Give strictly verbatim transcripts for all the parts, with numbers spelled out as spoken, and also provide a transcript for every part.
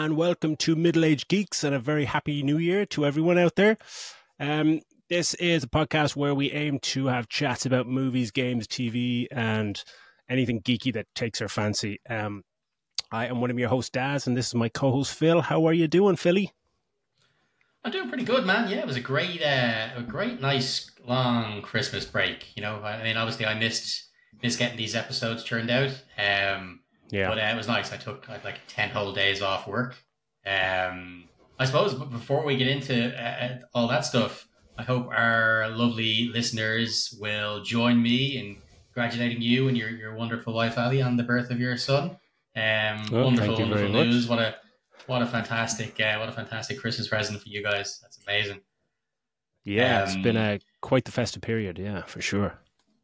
and welcome to Middle Age Geeks, and a very happy new year to everyone out there. Um, this is a podcast where we aim to have chats about movies, games, T V, and anything geeky that takes our fancy. Um, I am one of your hosts, Daz, and this is my co-host, Phil. How are you doing, Philly? I'm doing pretty good, man. Yeah, it was a great, uh, a great, nice, long Christmas break. You know, I mean, obviously, I missed missed getting these episodes turned out. Um, Yeah. But uh, it was nice. I took I had like ten whole days off work. Um, I suppose before we get into uh, all that stuff, I hope our lovely listeners will join me in congratulating you and your, your wonderful wife Ali on the birth of your son. Um, Oh, wonderful, thank you very wonderful news! much. What a what a fantastic uh, what a fantastic Christmas present for you guys. That's amazing. Yeah, it's been Um, a quite the festive period, yeah, for sure.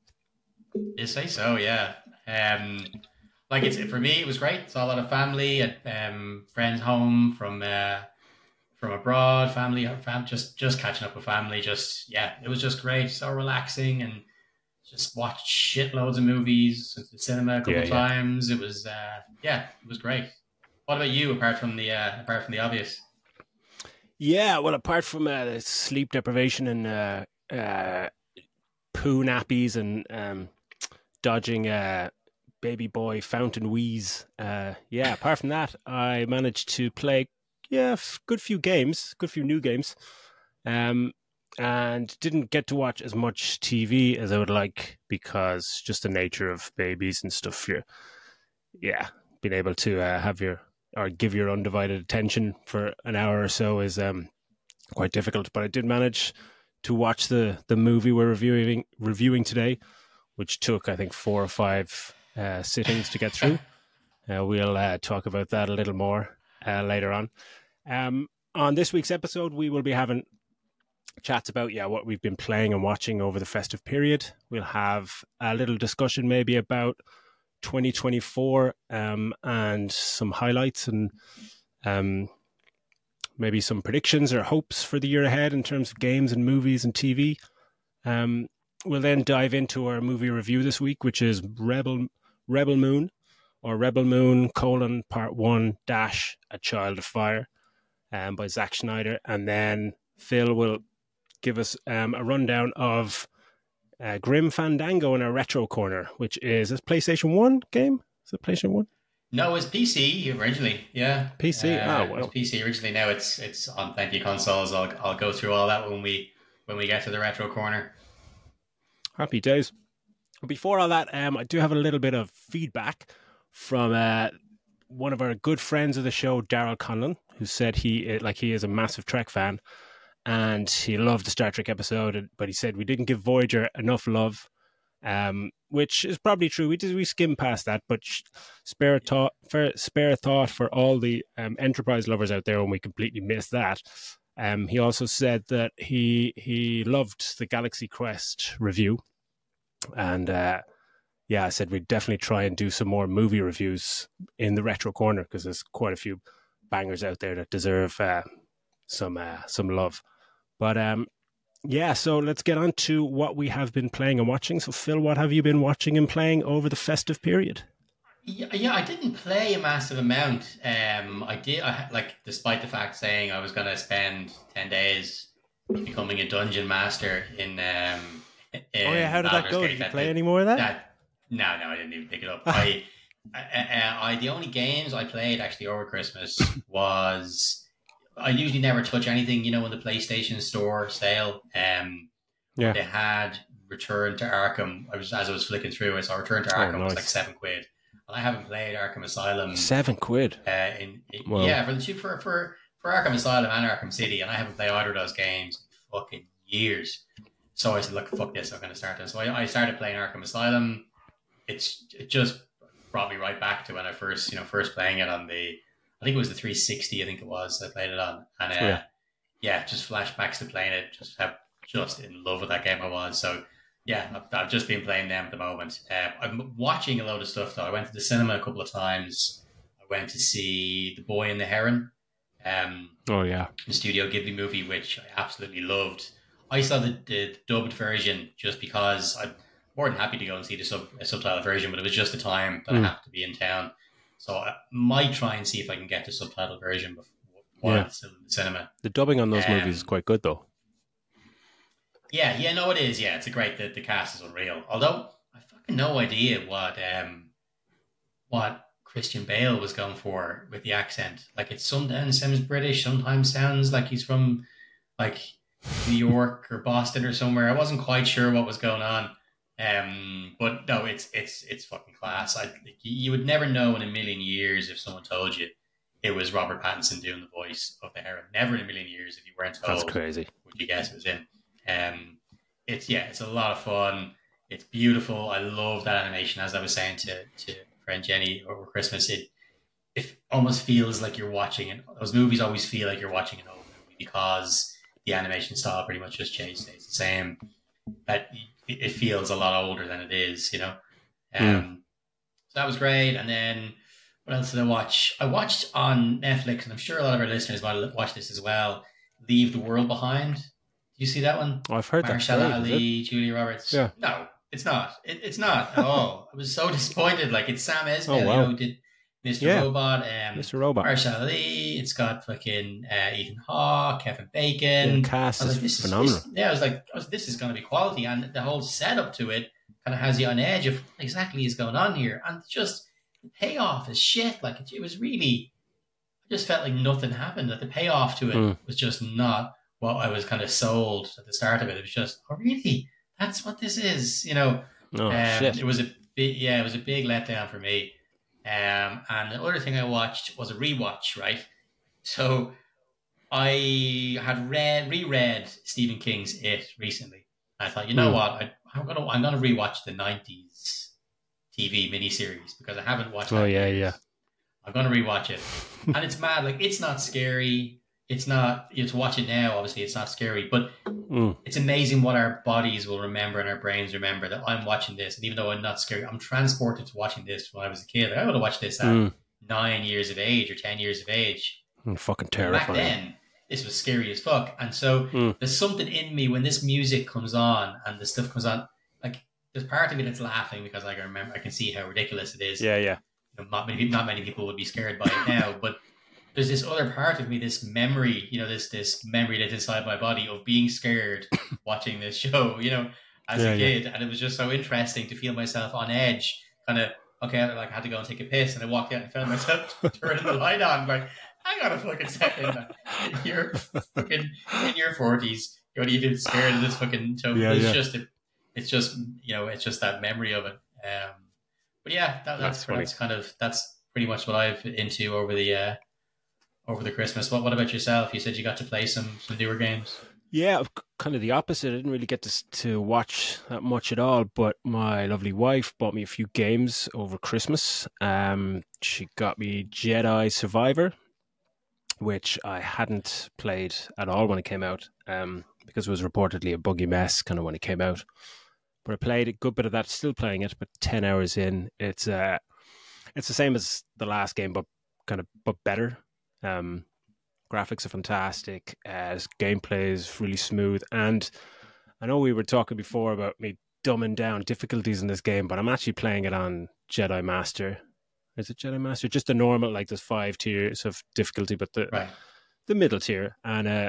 You say so, yeah. Um, like it's for me, it was great. Saw a lot of family and um, friends home from uh, from abroad. Family, fam, just just catching up with family. Just yeah, it was just great. So relaxing and just watched shitloads of movies at the cinema a couple Yeah, of yeah. times. It was uh, yeah, it was great. What about you? Apart from the uh, apart from the obvious. Yeah, well, apart from uh, the sleep deprivation and uh, uh, poo nappies and um, dodging uh, baby boy fountain wheeze, uh, yeah, apart from that, I managed to play, yeah, f- good few games, good few new games, um, and didn't get to watch as much T V as I would like because just the nature of babies and stuff, you're, yeah, being able to uh, have your or give your undivided attention for an hour or so is um, quite difficult. But I did manage to watch the the movie we're reviewing reviewing today, which took I think four or five uh, sittings to get through. Uh, we'll uh, talk about that a little more uh, later on. Um, on this week's episode, we will be having chats about yeah what we've been playing and watching over the festive period. We'll have a little discussion maybe about twenty twenty-four um, and some highlights and um, maybe some predictions or hopes for the year ahead in terms of games and movies and T V. Um, we'll then dive into our movie review this week, which is Rebel Rebel Moon or Rebel Moon colon part one dash A Child of Fire um, by Zack Snyder. And then Phil will give us um, a rundown of Uh, Grim Fandango in a retro corner, which is a PlayStation one game. Is it PlayStation one? No, it was P C originally. Yeah, P C. Oh uh, it was well, P C originally. Now it's it's on plenty of consoles. I'll I'll go through all that when we when we get to the retro corner. happy days. Before all that, um, I do have a little bit of feedback from uh, one of our good friends of the show, Daryl Conlon, who said he like he is a massive Trek fan and he loved the Star Trek episode, but he said we didn't give Voyager enough love. Um, which is probably true. We did we skimmed past that, but sh- spare a thought, for, spare a thought for all the um, Enterprise lovers out there when we completely missed that. Um, he also said that he he loved the Galaxy Quest review, and uh, yeah, I said we'd definitely try and do some more movie reviews in the retro corner because there's quite a few bangers out there that deserve uh, some uh, some love. But um, yeah, so let's get on to what we have been playing and watching. So, Phil, what have you been watching and playing over the festive period? Yeah, yeah, I didn't play a massive amount. Um, I did, I, like, despite the fact saying I was going to spend ten days becoming a dungeon master in. Um, in Oh yeah, how did that Baldur's go? Gate. Did you That, play that, any more of that? that no, no, I didn't even pick it up. I, I, I, I, the only games I played actually over Christmas was. I usually never touch anything, you know, in the PlayStation Store sale. Um, Yeah. they had Return to Arkham. I was as I was flicking through, I saw Return to Oh, Arkham was nice. like seven quid. And I haven't played Arkham Asylum. Seven quid. Uh, in, in Wow. yeah, for the two for for for Arkham Asylum and Arkham City, and I haven't played either of those games in fucking years. So I said, look, fuck this, I'm going to start this. So I, I started playing Arkham Asylum. It's it just brought me right back to when I first, you know, first playing it on the. I think it was the three sixty. I think it was I played it on, and uh, Yeah. yeah, just flashbacks to playing it. Just have just in love with that game I was. So yeah, I've, I've just been playing them at the moment. Uh, I'm watching a load of stuff though. I went to the cinema a couple of times. I went to see The Boy and the Heron, um, Oh yeah. the Studio Ghibli movie, which I absolutely loved. I saw the, the dubbed version just because I'm more than happy to go and see the sub, subtitle version, but it was just the time that Mm. I happened to be in town. So I might try and see if I can get the subtitle version before while Yeah. it's still in the cinema. The dubbing on those Um, movies is quite good, though. Yeah, yeah, no, it is. Yeah, it's a great. The, the cast is unreal. Although I fucking no idea what um what Christian Bale was going for with the accent. Like it sometimes sounds British, sometimes sounds like he's from like New York or Boston or somewhere. I wasn't quite sure what was going on. Um, but no, it's it's it's fucking class. I you would never know in a million years if someone told you it was Robert Pattinson doing the voice of the Heron. Never in a million years if you weren't told. That's crazy. Would you guess it was him? Um, it's yeah, it's a lot of fun. It's beautiful. I love that animation. As I was saying to to friend Jenny over Christmas, it it almost feels like you're watching it. Those movies always feel like you're watching an old movie because the animation style pretty much just changed. It's the same. That it feels a lot older than it is, you know. Um, mm. So that was great. And then what else did I watch? I watched on Netflix, and I'm sure a lot of our listeners might watch this as well. Leave the World Behind. Do you see that one? Oh, I've heard Mahershala that. Ali, Julia Roberts. Yeah. No, it's not. It, it's not at all. I was so disappointed. Like it's Sam Esmail, oh, wow. you know, did Mister Yeah. Robot. Um, Mister Robot. Mahershala Ali. It's got fucking uh, Ethan Hawke, Kevin Bacon. The cast I was is like, this phenomenal. Is, this, yeah, I was like, I was, this is going to be quality, and the whole setup to it kind of has you on edge of what exactly is going on here, and just the payoff is shit. Like it, it was really, I just felt like nothing happened. Like the payoff to it mm. was just not what I was kind of sold at the start of it. It was just, oh really? That's what this is, you know? Oh um, shit! It was a big, yeah, it was a big letdown for me. Um, and the other thing I watched was a rewatch, right? So I had read, reread Stephen King's It recently. And I thought, you know mm. what? I, I'm gonna, I'm gonna rewatch the nineties T V miniseries because I haven't watched. Oh that yeah, years. yeah. I'm gonna rewatch it, and it's mad. Like it's not scary. It's not, you know, to watch it now, obviously it's not scary, but mm. it's amazing what our bodies will remember and our brains remember that I'm watching this. And even though I'm not scary, I'm transported to watching this when I was a kid. I would have watched this at mm. nine years of age or ten years of age. Mm, fucking terrifying. Back then, this was scary as fuck. And so mm. there's something in me when this music comes on and the stuff comes on, like there's part of me that's laughing because I can remember, I can see how ridiculous it is. Yeah, yeah. You know, not many, not many people would be scared by it now, but there's this other part of me, this memory, you know, this this memory that's inside my body of being scared watching this show, you know, as yeah, a kid. Yeah. And it was just so interesting to feel myself on edge, kind of, okay, I like, had to go and take a piss. And I walked out and found myself turning the light on, like, hang on a fucking second. You're fucking in your forties. You're even scared of this fucking show. Yeah, it's yeah. just, it, it's just, you know, it's just that memory of it. Um, but yeah, that, that's, that's, that's kind of, that's pretty much what I've into over the, uh, over the Christmas. What what about yourself? You said you got to play some, some newer games. Yeah, kind of the opposite. I didn't really get to to watch that much at all, but my lovely wife bought me a few games over Christmas. Um, she got me Jedi Survivor, which I hadn't played at all when it came out, um, because it was reportedly a buggy mess kind of when it came out. But I played a good bit of that, still playing it, but ten hours in. It's uh, it's the same as the last game, but kind of but better. Um, graphics are fantastic. Uh, gameplay is really smooth, and I know we were talking before about me dumbing down difficulties in this game, but I'm actually playing it on Jedi Master. Is it Jedi Master? Just the normal, like there's five tiers of difficulty, but the right. the middle tier, and uh,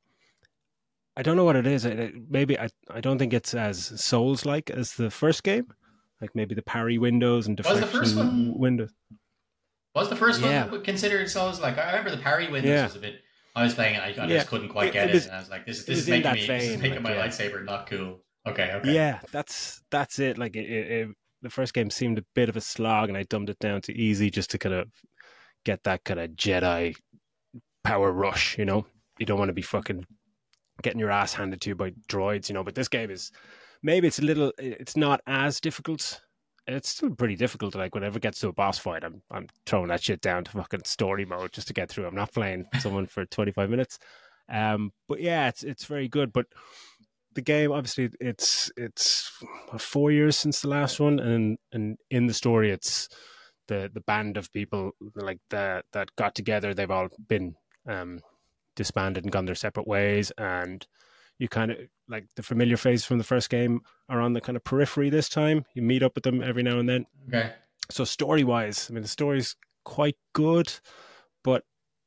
I don't know what it is. It, maybe I I don't think it's as Souls-like as the first game. Like maybe the parry windows and deflection was the first one? windows. Was the first yeah. one considered Souls like? I remember the parry windows yeah. was a bit. I was playing it, I, I yeah. just couldn't quite it, get it, it, was, and I was like, "This, this is making me, vein, this is making like, my yeah. lightsaber not cool." Okay, okay, yeah, that's that's it. Like it, it, it, the first game seemed a bit of a slog, and I dumbed it down to easy just to kind of get that kind of Jedi power rush. You know, you don't want to be fucking getting your ass handed to you by droids. You know, but this game is maybe it's a little. It's not as difficult. It's still pretty difficult. Like whenever it gets to a boss fight, I'm I'm throwing that shit down to fucking story mode just to get through. I'm not playing someone for twenty-five minutes. Um, but yeah, it's it's very good. But the game, obviously, it's it's four years since the last one, and and in the story, it's the the band of people like that that got together. They've all been um, disbanded and gone their separate ways, and you kind of like the familiar faces from the first game are on the kind of periphery this time. You meet up with them every now and then. Okay. So story wise, I mean, the story's quite good, but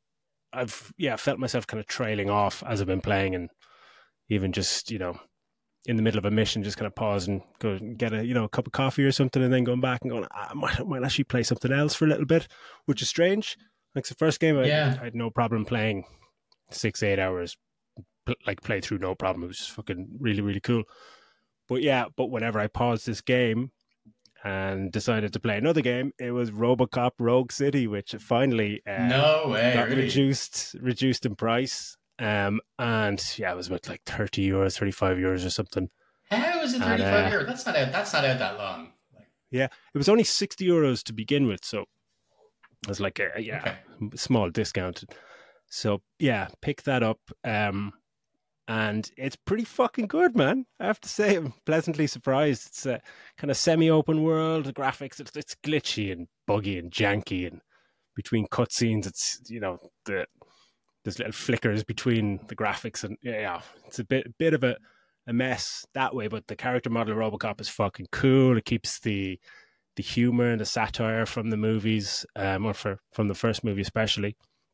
I've yeah felt myself kind of trailing off as I've been playing, and even just you know in the middle of a mission, just kind of pause and go and get a you know a cup of coffee or something, and then going back and going, I might, I might actually play something else for a little bit, which is strange. Like the first game, I, Yeah. I had no problem playing six, eight hours, pl- like play through no problem. It was just fucking really, really cool. But yeah, but whenever I paused this game and decided to play another game, it was RoboCop Rogue City, which finally uh, No way, got really? reduced reduced in price. Um, and yeah, it was about like thirty euros, thirty-five euros or something. How is it And, thirty-five uh, euros? That's not out. That's not out that long. Like, Yeah, it was only sixty euros to begin with, so it was like a, a- yeah, okay. small discount. So yeah, pick that up. Um, and it's pretty fucking good, man. I have to say, I'm pleasantly surprised. It's a kind of semi-open world. The graphics, it's, it's glitchy and buggy and janky, and between cutscenes, it's you know the there's little flickers between the graphics, and yeah, yeah it's a bit bit of a, a mess that way. But the character model of RoboCop is fucking cool. It keeps the the humor and the satire from the movies, um, or for, from the first movie especially.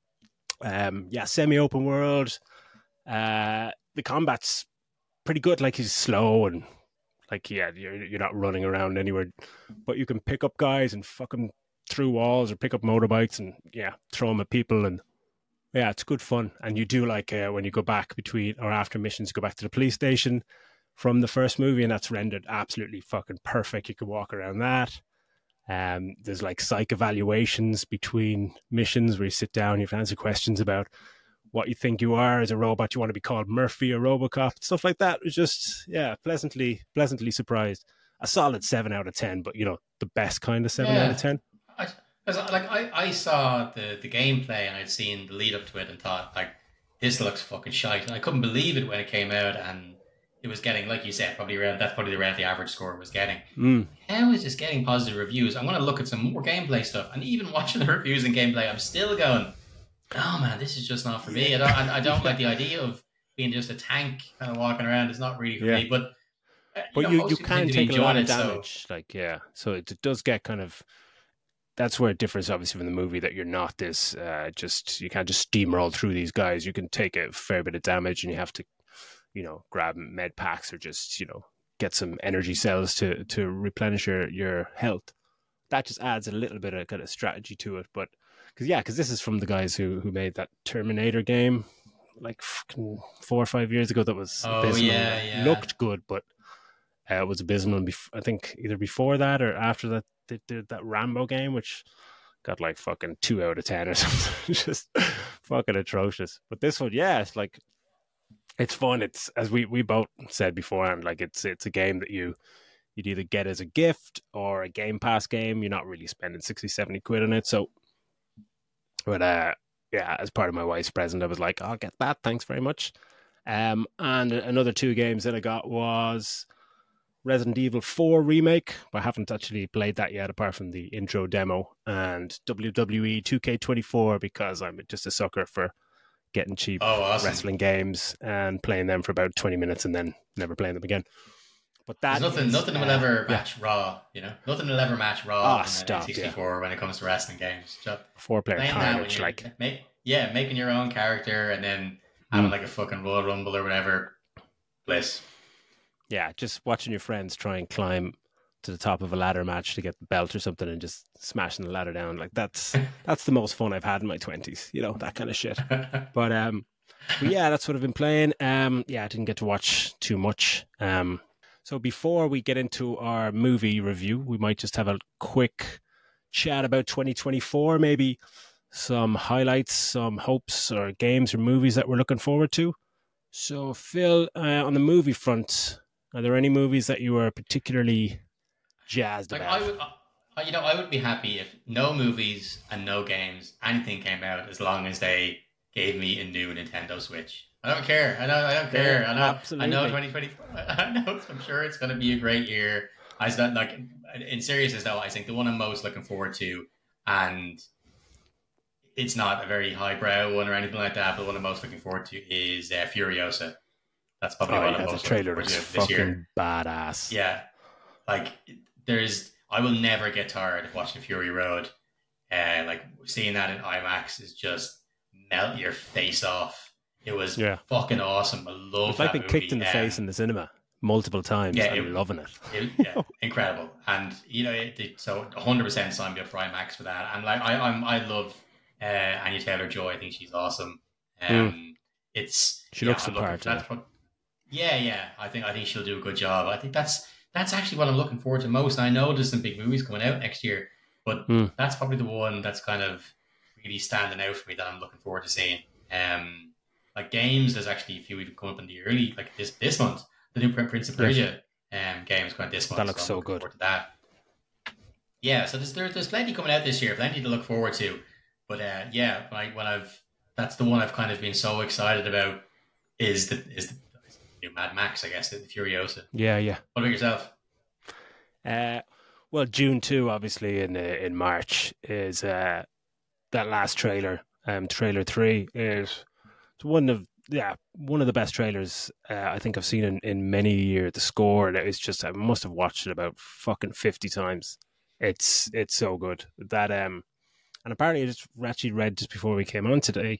Um, yeah, semi-open world. Uh, the combat's pretty good. Like he's slow and like yeah, you're you're not running around anywhere, but you can pick up guys and fuck them through walls or pick up motorbikes and yeah, throw them at people, and yeah, it's good fun. And you do like uh, when you go back between or after missions, go back to the police station from the first movie, and that's rendered absolutely fucking perfect. You can walk around that. Um, there's like psych evaluations between missions where you sit down, you have to answer questions about what you think you are as a robot. You want to be called Murphy or RoboCop, stuff like that. It was just, yeah, pleasantly, pleasantly surprised. A solid seven out of ten, but you know, the best kind of seven out of Yeah. ten. I, 'cause, like I, I saw the, the gameplay and I'd seen the lead up to it and thought like this looks fucking shite. And I couldn't believe it when it came out and it was getting, like you said, probably around that's probably around the average score it was getting. Mm. How is this getting positive reviews? I'm going to look at some more gameplay stuff, and even watching the reviews and gameplay, I'm still going, oh man, this is just not for me. I don't, I, I don't like the idea of being just a tank kind of walking around. It's not really for Yeah. me. But uh, you But know, you, most you people seem can to be take a lot enjoying of it, so- damage. Like, yeah. So it, it does get kind of, that's where it differs obviously from the movie, that you're not this, uh, just, you can't just steamroll through these guys. You can take a fair bit of damage and you have to, you know, grab med packs or just, you know, get some energy cells to, to replenish your, your health. That just adds a little bit of kind of strategy to it. But, because, yeah, because this is from the guys who, who made that Terminator game like fucking four or five years ago that was Oh, abysmal. yeah, It yeah. looked good, but uh, it was abysmal. And bef- I think either before that or after that, they did that Rambo game, which got like fucking two out of ten or something. Just fucking atrocious. But this one, yeah, it's like, it's fun. It's, as we, we both said beforehand, like it's it's a game that you you'd either get as a gift or a Game Pass game. You're not really spending sixty, seventy quid on it. So, but uh, yeah, as part of my wife's present, I was like, I'll get that. Thanks very much. Um, and another two games that I got was Resident Evil four Remake. I haven't actually played that yet, apart from the intro demo, and W W E two K twenty-four, because I'm just a sucker for getting cheap Oh, awesome. wrestling games and playing them for about twenty minutes and then never playing them again. But that There's nothing, is, nothing will uh, ever yeah, match Raw. You know, nothing will ever match Raw Ah, in stop, N sixty-four when it comes to wrestling games. So four-player playing that when carnage, you're like, make, yeah, making your own character and then having Mm. like a fucking Royal Rumble or whatever. Bliss. yeah, just watching your friends try and climb to the top of a ladder match to get the belt or something and just smashing the ladder down. Like, that's that's the most fun I've had in my twenties, you know, that kind of shit. But um, but yeah, that's what I've been playing. Um, yeah, I didn't get to watch too much. Um, so before we get into our movie review, we might just have a quick chat about twenty twenty-four, maybe some highlights, some hopes or games or movies that we're looking forward to. So Phil, uh, on the movie front, are there any movies that you are particularly jazzed Like about? I would, I, you know, I would be happy if no movies and no games, anything came out, as long as they gave me a new Nintendo Switch. I don't care. I know. I don't care. Yeah, I know. absolutely. I know. Twenty twenty. I know. I'm sure it's going to be a great year. I was not like, in seriousness though. I think the one I'm most looking forward to, and it's not a very highbrow one or anything like that, but the one I'm most looking forward to is uh, Furiosa. That's probably Oh what yeah, I'm the most trailer looking looks forward to this fucking year. badass. Yeah, like there's, I will never get tired of watching Fury Road. Uh, like seeing that in IMAX is just melt your face off. It was Yeah. fucking awesome. I love It's like that being movie. kicked in the Um, face in the cinema multiple times yeah, and it- loving it. it- yeah, incredible. And you know, it, it, so one hundred percent sign me up for IMAX for that. And like, I, I'm, I love uh, Anya Taylor-Joy. I think she's awesome. Um, It's She yeah, looks the I'm looking part, for that's what, yeah, yeah. I think I think she'll do a good job. I think that's that's actually what I'm looking forward to most. And I know there's some big movies coming out next year, but Mm. that's probably the one that's kind of really standing out for me that I'm looking forward to seeing. Um, like games, there's actually a few even coming up in the early like this this month. The new Prince of Persia um, game is going this month. That looks I'm so looking good. forward to that. Yeah, so there's there, there's plenty coming out this year, plenty to look forward to. But uh, yeah, when, I, when I've that's the one I've kind of been so excited about is the is the new Mad Max, I guess, the Furiosa. Yeah, yeah. What about yourself? Uh, well, June two, obviously in uh, in March is uh, that last trailer. Um, trailer three is it's one of yeah one of the best trailers uh, I think I've seen in, in many years. The score and it's just I must have watched it about fucking fifty times. It's it's so good that um and apparently I just actually read just before we came on today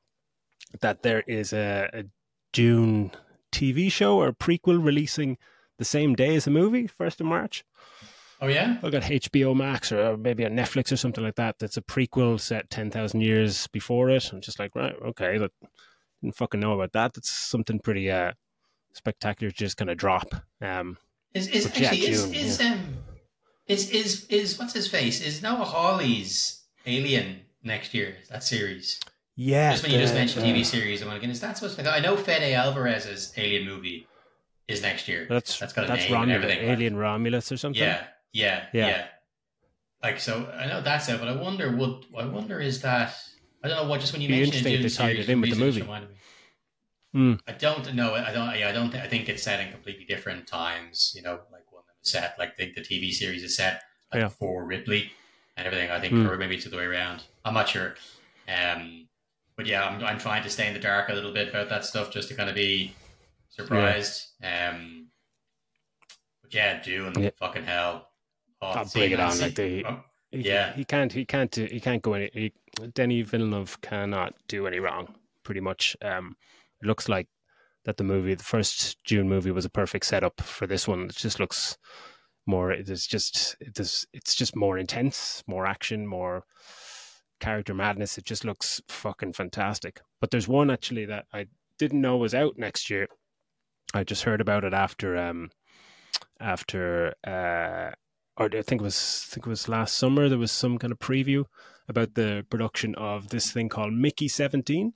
that there is a, a Dune T V show or a prequel releasing the same day as the movie, first of March. Oh yeah, I got H B O Max or maybe on Netflix or something like that. That's a prequel set ten thousand years before it. I'm just like, right, okay, that, didn't fucking know about that. That's something pretty uh, spectacular to just kind of drop. Um, is is but yeah, actually is June, is yeah. um is is is what's his face? Is Noah Hawley's Alien next year? That series. yeah, Just when you just the- mentioned uh, T V series, I'm thinking, is that supposed to? I know Fede Alvarez's Alien movie is next year. That's that's got a that's name and Romulus, everything. Alien Romulus or something. Yeah, yeah, Yeah. yeah, Like so, I know that's it, but I wonder would I wonder is that I don't know what just when you Be mentioned interesting the if Dune they tied series, it in with the reason it movie. reminded me. Mm. I don't know. I don't. Yeah, I don't. Think, I think it's set in completely different times. You know, like one of them is set like the, the T V series is set like Yeah. before Ripley and everything. I think, Mm. or maybe it's the other way around. I'm not sure. Um, but yeah, I'm I'm trying to stay in the dark a little bit about that stuff just to kind of be surprised. Um, but yeah, Dune, Yeah. fucking hell. Oh, I'll see- bring it and on, see- like they- oh, He, Yeah. he can't. He can't. do- He can't go any. He, Denny Villeneuve cannot do any wrong. Pretty much. Um, it looks like that the movie, the first June movie, was a perfect setup for this one. It just looks more. It is just. It is. It's just more intense, more action, more character madness. It just looks fucking fantastic. But there's one actually that I didn't know was out next year. I just heard about it after. Um, after. Uh, or I think it was I think it was last summer. There was some kind of preview about the production of this thing called Mickey seventeen,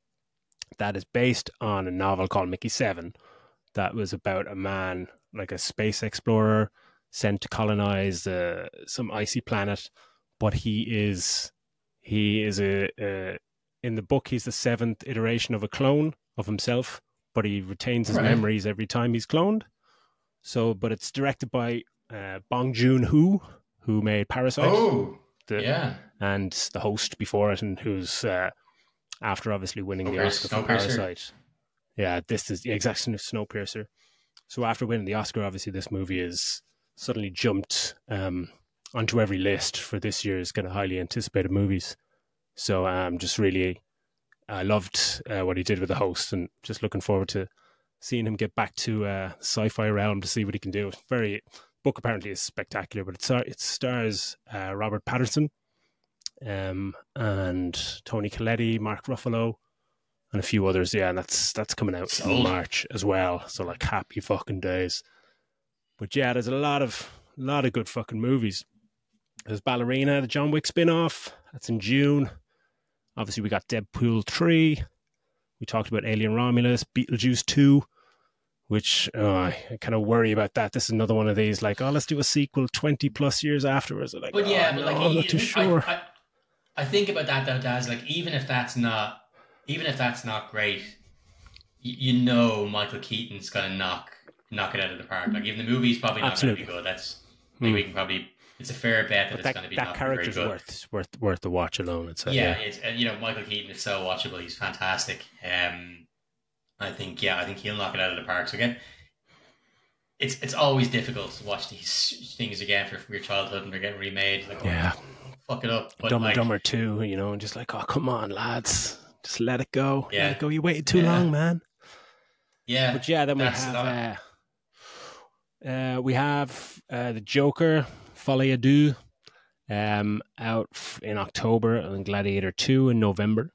that is based on a novel called Mickey Seven, that was about a man like a space explorer sent to colonize uh, some icy planet, but he is he is a, a in the book he's the seventh iteration of a clone of himself, but he retains his Right. memories every time he's cloned. So, but it's directed by uh, Bong Joon-ho, who made Parasite, Oh, the, yeah. and the host before it, and who's uh, after obviously winning the Snowpiercer- Oscar for Snowpiercer. Parasite. Yeah, this is the exact Snowpiercer. So after winning the Oscar, obviously this movie is suddenly jumped um, onto every list for this year's kind of highly anticipated movies. So I'm um, just really, I loved uh, what he did with the host, and just looking forward to seeing him get back to uh, sci-fi realm to see what he can do. Very book apparently is spectacular, but it, star- it stars uh, Robert Pattinson um, and Tony Colletti, Mark Ruffalo, and a few others. Yeah, and that's that's coming out in Sold. March as well. So like, happy fucking days. But yeah, there's a lot of lot of good fucking movies. There's Ballerina, the John Wick spin-off. That's in June. Obviously, we got Deadpool three. We talked about Alien Romulus, Beetlejuice two, which uh, I kind of worry about that. This is another one of these, like, oh, let's do a sequel twenty plus years afterwards. Like, But yeah, oh, but no, like, I'm you- not too I- sure. I, I think about that though, Daz. Like, even if that's not, even if that's not great, you, you know, Michael Keaton's gonna knock knock it out of the park. Like, even the movie's probably not Absolutely. gonna be good. That's I think Hmm. we can probably. It's a fair bet that But it's that, going to be that not very character's good. worth worth worth the watch alone. It's yeah, yeah, it's and, you know, Michael Keaton is so watchable. He's fantastic. Um, I think yeah, I think he'll knock it out of the park. So again, it's it's always difficult to watch these things again for, for your childhood and they're getting remade. Like, yeah. oh, fuck it up. But Dumb and like, Dumber two, you know, and just like, oh, come on, lads. Just let it go. yeah, Let it go. You waited too yeah, long, man. yeah. But yeah, then we That's have uh, uh, uh, we have uh, the Joker, Folie à Deux, um, out f- in October, and Gladiator two in November.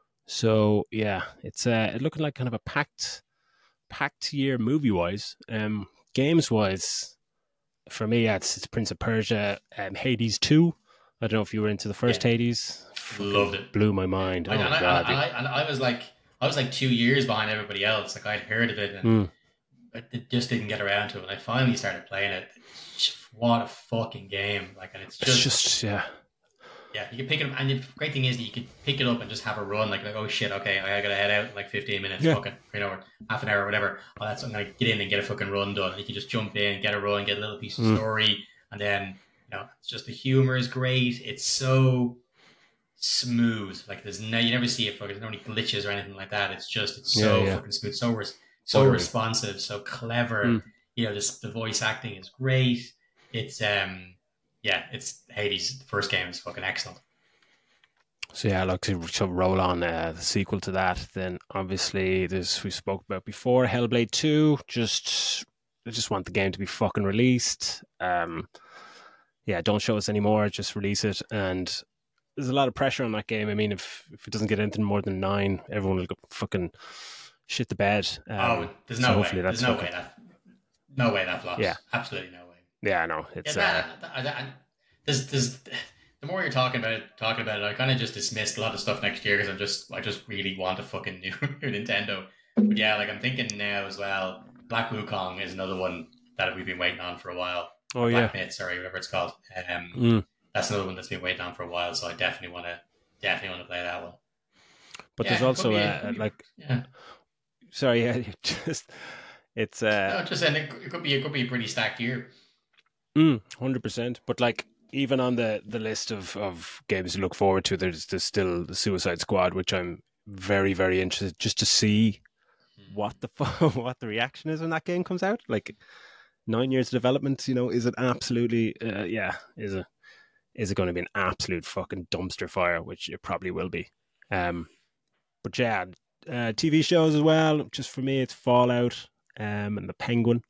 So yeah, it's uh, it looking like kind of a packed, packed year movie wise. Um, games wise, for me, yeah, it's, it's Prince of Persia, um, Hades two. I don't know if you were into the first yeah, Hades. Fucking loved it. blew my Yeah. mind. I, Oh and, I, god. and, I, and I was like, I was like two years behind everybody else. Like I'd heard of it and Mm. I just didn't get around to it. And I finally started playing it. What a fucking game! Like, and it's just, It's just yeah. yeah, you can pick it up. And the great thing is that you can pick it up and just have a run. Like, like oh shit, okay, I gotta head out in like fifteen minutes, Yeah. fucking, you know, or half an hour or whatever. Oh, that's I'm gonna get in and get a fucking run done. You can just jump in, get a run, get a little piece of Mm. story, and then you know, it's just the humor is great. It's so smooth. Like there's no, you never see it fucking, there's no any glitches or anything like that. It's just, it's so Yeah, yeah. fucking smooth, so res- so Utterly. responsive, so clever. Mm. You know, this the voice acting is great. It's um, yeah, it's Hades. The first game is fucking excellent. So yeah, look to, to roll on uh, the sequel to that. Then obviously there's we spoke about before Hellblade two. Just I just want the game to be fucking released. Um, yeah, don't show us anymore. Just release it. And there's a lot of pressure on that game. I mean, if if it doesn't get anything more than nine, everyone will go fucking shit the bed. Um, oh, there's no so way. hopefully There's that's no fucking, way that. No way that flops. Yeah. Absolutely no way. Yeah, no, it's yeah, uh, that, that, that, that, there's, there's, the more you're talking about it, talking about it, I kind of just dismissed a lot of stuff next year because I'm just, I just really want a fucking new, new Nintendo. But yeah, like I'm thinking now as well. Black Wukong is another one that we've been waiting on for a while. oh Black yeah, Myth, sorry, whatever it's called. Um, mm. That's another one that's been waiting on for a while. So I definitely want to, definitely want to play that one. But Yeah, there's it also could be- uh, it could be- like yeah. sorry, yeah, just it's uh. No, just saying it, it could be, it could be a pretty stacked year. Mm, one hundred percent. But like even on the, the list of, of games to look forward to, there's there's still the Suicide Squad, which I'm very very interested just to see what the fu- what the reaction is when that game comes out. Like nine years of development, you know, is it absolutely uh, yeah is it is it going to be an absolute fucking dumpster fire, which it probably will be. Um, but yeah, uh, T V shows as well. Just for me, it's Fallout um, and the Penguin,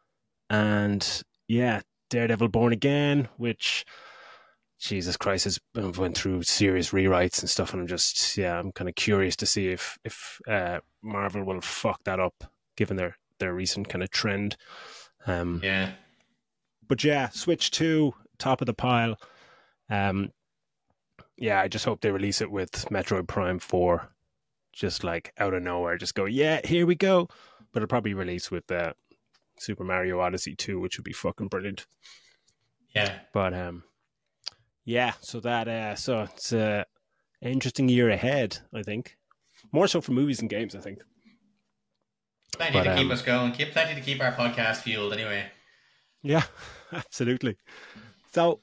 and yeah. Daredevil Born Again, which Jesus Christ has went through serious rewrites and stuff, and I'm just yeah, I'm kind of curious to see if if uh, Marvel will fuck that up given their their recent kind of trend. Um, Yeah. but yeah, Switch two, top of the pile. Um, yeah, I just hope they release it with Metroid Prime four, just like out of nowhere, just go yeah, here we go. But it'll probably release with uh, Super Mario Odyssey two, which would be fucking brilliant. Yeah. But um, yeah. So that uh, so it's a uh, interesting year ahead. I think more so for movies and games. I think Plenty But, to keep um, us going. Keep plenty to keep our podcast fueled. Anyway. yeah, absolutely. So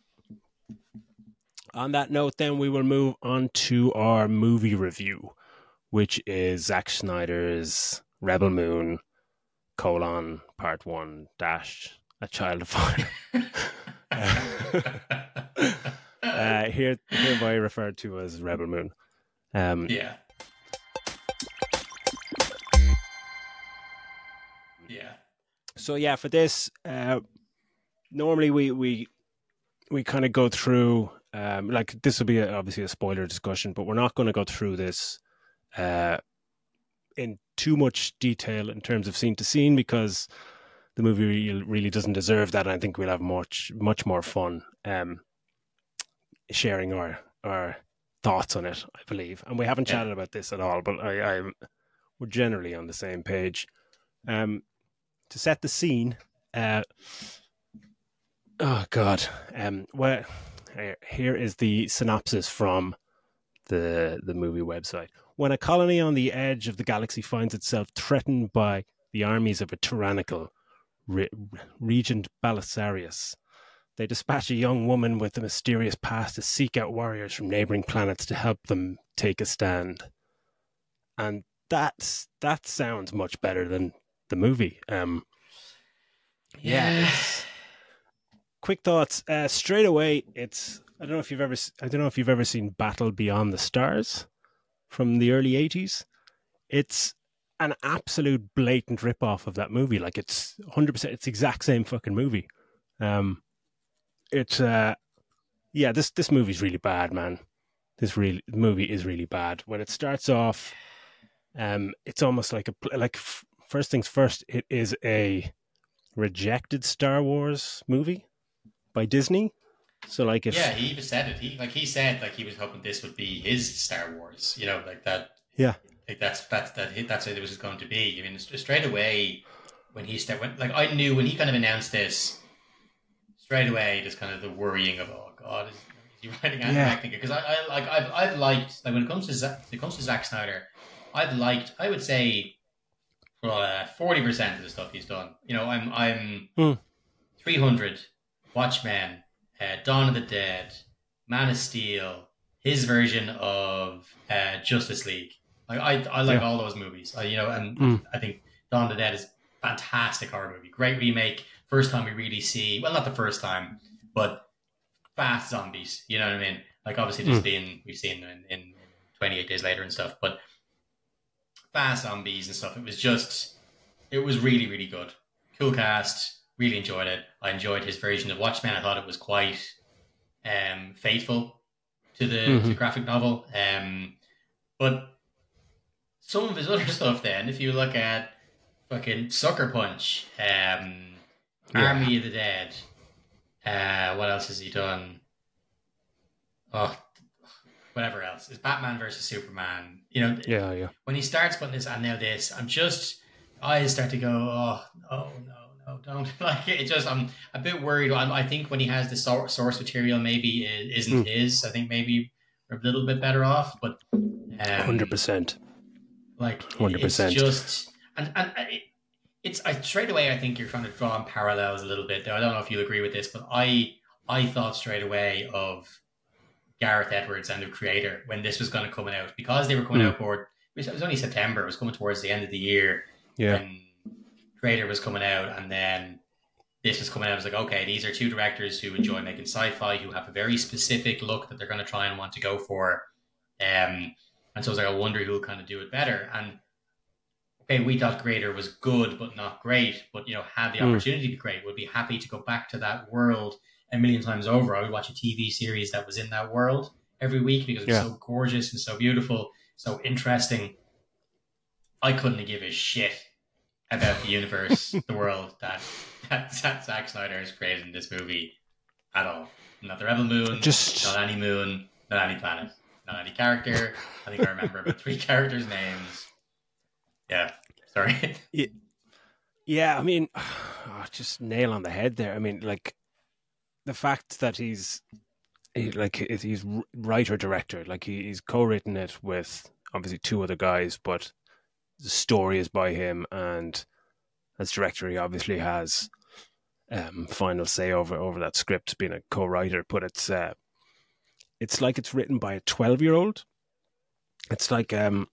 on that note, then we will move on to our movie review, which is Zack Snyder's Rebel Moon: colon Part One dash A Child of Fire. uh, here, hereby referred to as Rebel Moon. Um, yeah. Yeah. So yeah, for this, uh, normally we we we kind of go through um, like this will be a, obviously a spoiler discussion, but we're not going to go through this uh, in too much detail in terms of scene to scene because the movie really, really doesn't deserve that. I think we'll have much much more fun um, sharing our our thoughts on it. I believe, and we haven't Yeah. chatted about this at all, but I, I we're generally on the same page. Um, to set the scene, uh, oh god, um, well, here is the synopsis from the the movie website. When a colony on the edge of the galaxy finds itself threatened by the armies of a tyrannical Re- Regent Belisarius, they dispatch a young woman with a mysterious past to seek out warriors from neighboring planets to help them take a stand. And that's that sounds much better than the movie. Um, yeah. Yeah. It's, quick thoughts. Uh, straight away, it's I don't know if you've ever. I don't know if you've ever seen Battle Beyond the Stars from the early eighties. It's an absolute blatant rip-off of that movie. Like, it's one hundred percent, it's the exact same fucking movie. Um, it's, uh, yeah, this, this movie's really bad, man. This really movie is really bad. When it starts off, um, it's almost like a, like, first things first, it is a rejected Star Wars movie by Disney. So, like, if... Yeah, he even said it. He, like, he said, like, he was hoping this would be his Star Wars, you know, like that. Yeah. Like that's that's that that's what it was going to be. I mean, straight away when he started, like I knew when he kind of announced this, straight away just kind of the worrying of, oh God, is, is he writing and Yeah. directing it? Because I, I like I've I've liked, like when it comes to Zack, when it comes to Zack Snyder, I've liked, I would say, uh, forty percent of the stuff he's done. You know, I'm I'm Mm. three hundred, Watchmen, uh, Dawn of the Dead, Man of Steel, his version of uh, Justice League. Like I, I like Yeah. all those movies. I, you know, and Mm. I think Dawn of the Dead is a fantastic horror movie. Great remake. First time we really see, well, not the first time, but fast zombies. You know what I mean? Like obviously there's Mm. been, we've seen in, in twenty-eight Days Later and stuff, but fast zombies and stuff. It was just, it was really, really good. Cool cast. Really enjoyed it. I enjoyed his version of Watchmen. I thought it was quite um, faithful to the, Mhm. to the graphic novel. Um, but some of his other stuff then, if you look at fucking Sucker Punch, um, Yeah. Army of the Dead, uh, what else has he done? Oh, whatever else. It's Batman versus Superman. You know, Yeah, yeah. when he starts putting this and now this, I'm just, eyes start to go, oh, no, no, no, don't. Like, it just, I'm a bit worried. I'm, I think when he has the sor- source material, maybe it isn't Mm. his. I think maybe we're a little bit better off, but um, one hundred percent. like one hundred percent. it's just, and, and it, it's, I straight away, I think you're trying to draw in parallels a little bit there. I don't know if you'll agree with this, but I, I thought straight away of Gareth Edwards and the creator when this was going to come out, because they were coming Mm. out for, it was only September, it was coming towards the end of the year. Yeah. When Creator was coming out, and then this was coming out. I was like, okay, these are two directors who enjoy making sci-fi, who have a very specific look that they're going to try and want to go for. Um, and so I was like, I wonder who will kind of do it better. And okay, we thought Creator was good, but not great, but, you know, had the Mm. opportunity to be great, would be happy to go back to that world a million times over. I would watch a T V series that was in that world every week because it was Yeah. so gorgeous and so beautiful, so interesting. I couldn't give a shit about the universe, the world that, that that Zack Snyder has created in this movie at all. Not the Rebel Moon, Just- not any moon, not any planet, not any character. I think I remember about three characters' names. Yeah, sorry. Yeah, I mean, oh, just nail on the head there. I mean, like, the fact that he's he, like he's writer director, like he, he's co-written it with obviously two other guys, but the story is by him, and as director, he obviously has um, final say over over that script, being a co-writer. But it's uh, it's like it's written by a twelve-year-old. It's like um,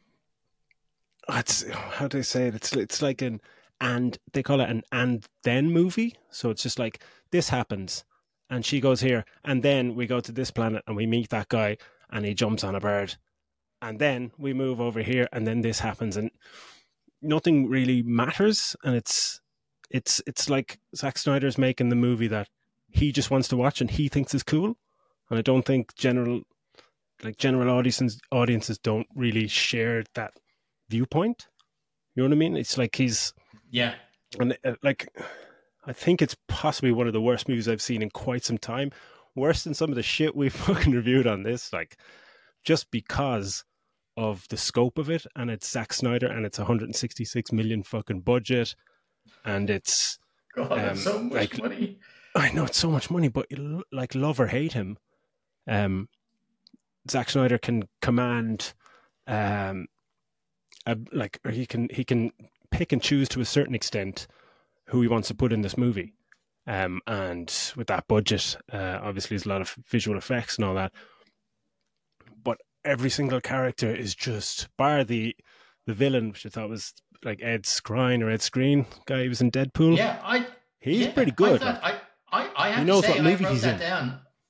it's how do they say it? It's it's like an and they call it an and then movie. So it's just like this happens, and she goes here, and then we go to this planet, and we meet that guy, and he jumps on a bird, and then we move over here, and then this happens, and nothing really matters. And it's it's it's like Zack Snyder's making the movie that he just wants to watch and he thinks is cool, and I don't think general like general audiences audiences don't really share that viewpoint. You know what I mean? It's like he's Yeah. and uh, like I think it's possibly one of the worst movies I've seen in quite some time. Worse than some of the shit we've fucking reviewed on this, like just because of the scope of it, and it's Zack Snyder, and it's one hundred sixty-six million fucking budget, and it's God, that's Um, so much like- money. I know it's so much money, but you- like love or hate him, um, Zack Snyder can command, um, a, like or he can he can pick and choose to a certain extent who he wants to put in this movie, um, and with that budget, uh, obviously there's a lot of visual effects and all that, but every single character is just bar the the villain, which I thought was like Ed Skrein or Ed Skrein guy who was in Deadpool. Yeah, I. He's yeah, pretty good. I, thought, I, I, I have He knows to say, what movie I wrote he's that in. down.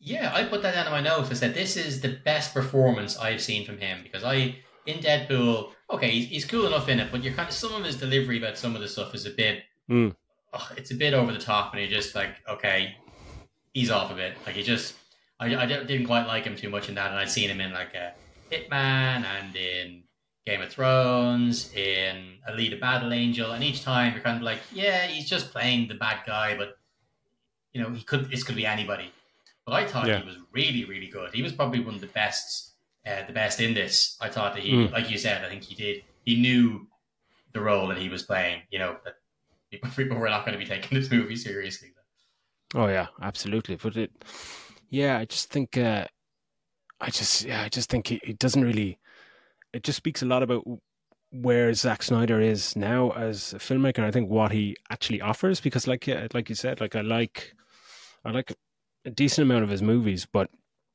Yeah, I put that down in my notes. I said this is the best performance I've seen from him because I in Deadpool. Okay, he's, he's cool enough in it, but you're kind of some of his delivery about some of the stuff is a bit. Mm. Oh, it's a bit over the top, and you're just like, okay, he's off a bit. Like he just, I, I didn't quite like him too much in that, and I'd seen him in like a Hitman and in Game of Thrones, in Alita Battle Angel, and each time you're kind of like, yeah, he's just playing the bad guy, but you know, he could this could be anybody. But I thought Yeah. he was really, really good. He was probably one of the best, uh, the best in this. I thought that he, Mm. like you said, I think he did. He knew the role that he was playing. You know that people, people were not going to be taking this movie seriously. Oh yeah, absolutely. But it, yeah, I just think, uh, I just, yeah, I just think it, it doesn't really. It just speaks a lot about where Zack Snyder is now as a filmmaker. And I think what he actually offers, because like, yeah, like you said, like I like, I like a decent amount of his movies, but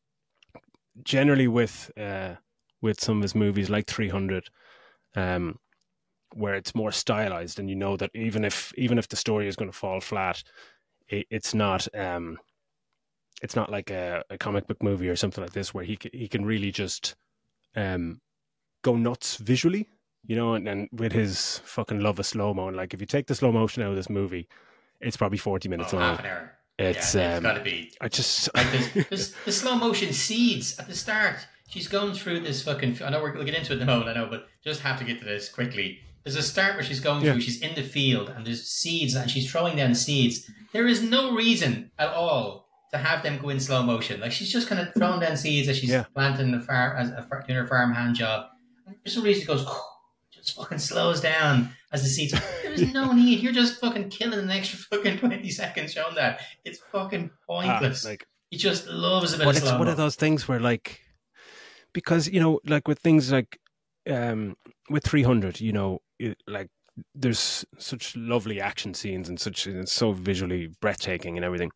generally with, uh, with some of his movies like three hundred, um, where it's more stylized, and you know that even if even if the story is going to fall flat, it, it's not. Um, it's not like a, a comic book movie or something like this where he can, he can really just um, go nuts visually, you know, and, and with his fucking love of slow mo. And like, if you take the slow motion out of this movie, it's probably forty minutes Oh, long. half an hour. It's yeah, it's um, got to be. I just like there's, there's the slow motion seeds at the start. She's going through this fucking. I know we're, we'll get into it in a moment. I know, but just have to get to this quickly. There's a start where she's going Yeah. through. She's in the field and there's seeds and she's throwing down seeds. There is no reason at all to have them go in slow motion. Like she's just kind of throwing down seeds as she's Yeah. planting the farm as a, doing her farm hand job. And for some reason, it goes just fucking slows down as the seeds. There's no need. You're just fucking killing an extra fucking twenty seconds showing that. It's fucking pointless. Ah, like, he just loves a bit but of it's slow-mo. one of those things where like, because you know, like with things like um, with three hundred, you know, it, like there's such lovely action scenes and such, it's so visually breathtaking and everything.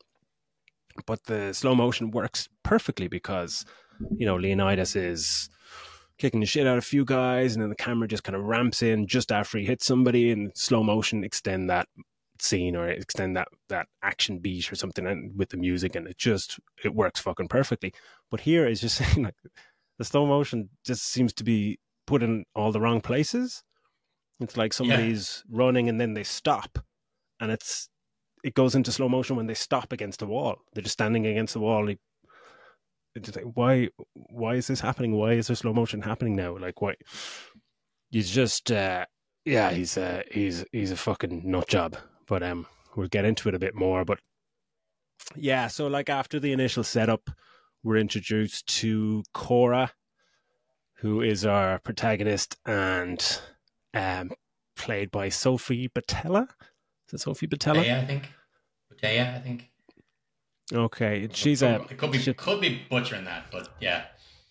But the slow motion works perfectly because, you know, Leonidas is kicking the shit out of a few guys, and then the camera just kind of ramps in just after he hits somebody, and slow motion extend that scene or extend that that action beat or something, and with the music, and it just it works fucking perfectly. But here is just saying like the slow motion just seems to be put in all the wrong places. It's like somebody's yeah. running and then they stop, and it's it goes into slow motion when they stop against a wall. They're just standing against the wall. And it's like, why? Why is this happening? Why is there slow motion happening now? Like, why? He's just, uh, yeah, he's uh, he's he's a fucking nut job. But um, we'll get into it a bit more. But yeah, so like after the initial setup, we're introduced to Cora, who is our protagonist, and um, played by Sophie Botella. Is it Sophie Botella? Yeah, I think. Botella, I think. Okay, she's a. a. It could be she, could be butchering that, but yeah.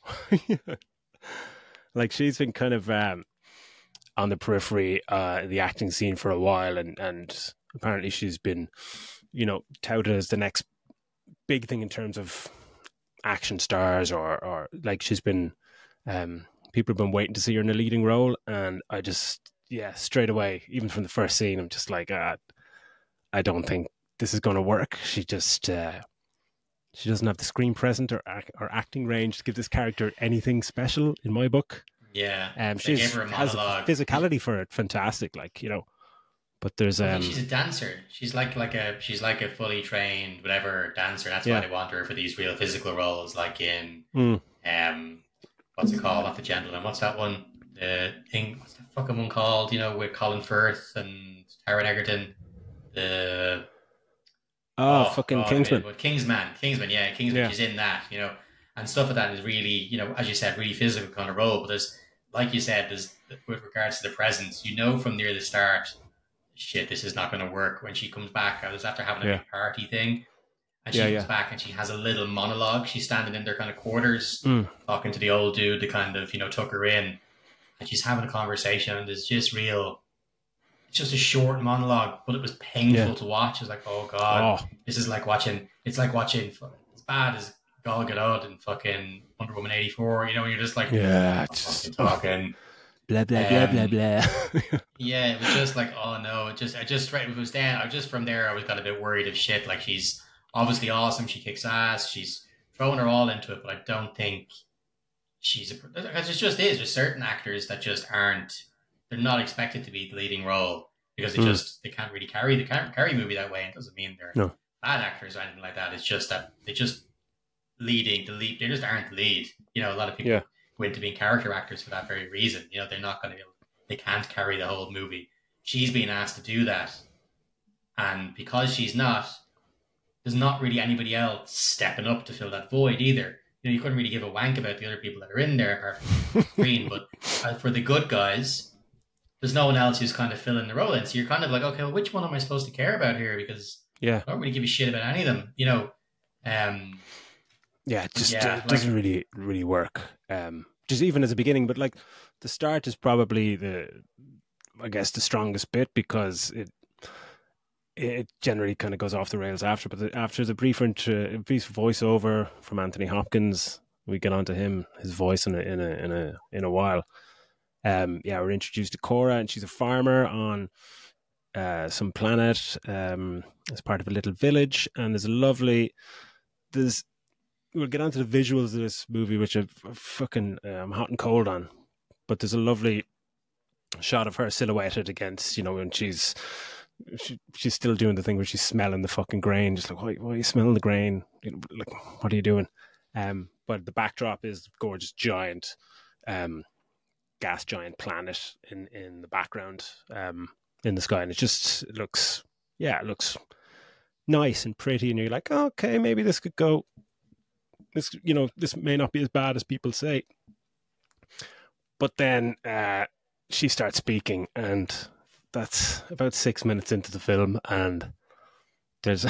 Like she's been kind of um, on the periphery, uh, the acting scene for a while, and and apparently she's been, you know, touted as the next big thing in terms of action stars, or or like she's been. Um, people have been waiting to see her in a leading role, and I just yeah straight away, even from the first scene, I'm just like, uh, I don't think this is going to work. She just uh, she doesn't have the screen presence or or acting range to give this character anything special in my book. Yeah, um, she has a physicality for it, fantastic. Like, you know, but there's um, she's a dancer. She's like like a she's like a fully trained whatever dancer. That's yeah. why they want her for these real physical roles, like in mm. um. What's it called? Not The Gentleman. What's that one? The thing. What's the fucking one called? You know, with Colin Firth and Taron Egerton. The oh, oh fucking God, Kingsman. But Kingsman, Kingsman, yeah, Kingsman. Yeah. She's in that, you know, and stuff like that is really, you know, as you said, really physical kind of role. But there's, like you said, there's with regards to the presence, you know, from near the start, shit, this is not going to work. When she comes back, I was after having a yeah. big party thing. And she yeah, comes yeah. back and she has a little monologue. She's standing in their kind of quarters, mm. talking to the old dude that kind of, you know, took her in. And she's having a conversation, and it's just real. It's just a short monologue, but it was painful yeah. to watch. It's like, oh God, oh. this is like watching. It's like watching. As bad as Gal Gadot and fucking Wonder Woman eighty-four. You know, you're just like, yeah, oh, just talking. Blah blah blah um, blah blah. Yeah, it was just like, oh no, it just, I just right. It was then. I just from there, I was got a bit worried of shit. Like she's. Obviously awesome. She kicks ass. She's throwing her all into it, but I don't think she's a because it just is. There's certain actors that just aren't. They're not expected to be the leading role because they Mm. just they can't really carry they can't carry a movie that way. It doesn't mean they're No. bad actors or anything like that. It's just that they just leading the lead. They just aren't the lead. You know, a lot of people Yeah. go into being character actors for that very reason. You know, they're not going to. They can't carry the whole movie. She's being asked to do that, and because she's not, there's not really anybody else stepping up to fill that void either. You know, you couldn't really give a wank about the other people that are in there apart from Green, but uh, for the good guys, there's no one else who's kind of filling the role in. So you're kind of like, okay, well, which one am I supposed to care about here? Because Yeah. I don't really give a shit about any of them, you know. Um, Yeah, it just Yeah, uh, doesn't really really work. Um, just even as a beginning, but like the start is probably the, I guess, the strongest bit because it it generally kind of goes off the rails after. But the, after the brief intro, brief voiceover from Anthony Hopkins, we get onto him, his voice in a in a in a in a while. Um, yeah, we're introduced to Cora, and she's a farmer on uh, some planet um, as part of a little village, and there's a lovely there's. We'll get onto the visuals of this movie, which I'm fucking um, hot and cold on. But there's a lovely shot of her silhouetted against, you know, when she's she, she's still doing the thing where she's smelling the fucking grain, just like, why, why are you smelling the grain? You know, like, what are you doing? Um, but the backdrop is gorgeous, giant, um, gas giant planet in in the background, um, in the sky, and it just it looks, yeah, it looks nice and pretty, and you're like, oh, okay, maybe this could go. This, you know, this may not be as bad as people say. But then uh, she starts speaking, and that's about six minutes into the film, and there's,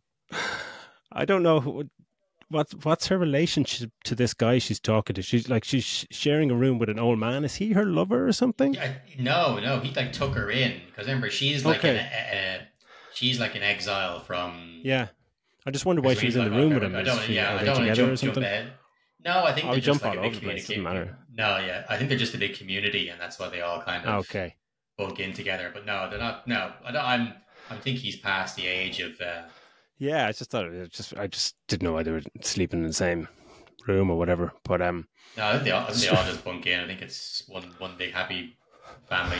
I don't know who, what what's her relationship to this guy she's talking to. She's like she's sharing a room with an old man. Is he her lover or something? yeah, no, no, he like took her in because remember she's like Okay. an, a, a, she's like an exile from. Yeah, I just wonder why she was in the Like, room I with him. I Is don't, she, yeah, are I they don't want to together or jump, jump something? ahead. No, I think Oh, they're we just jump like all a big over the place, doesn't community. matter. No, yeah, I think they're just a big community, and that's why they all kind of Okay. bulk in together. But no, they're not. No, I don't, I'm. I think he's past the age of. Uh, Yeah, I just thought it was just I just didn't know why they were sleeping in the same room or whatever. But um, no, I think they all, I think they all just bunk in. I think it's one one big happy family.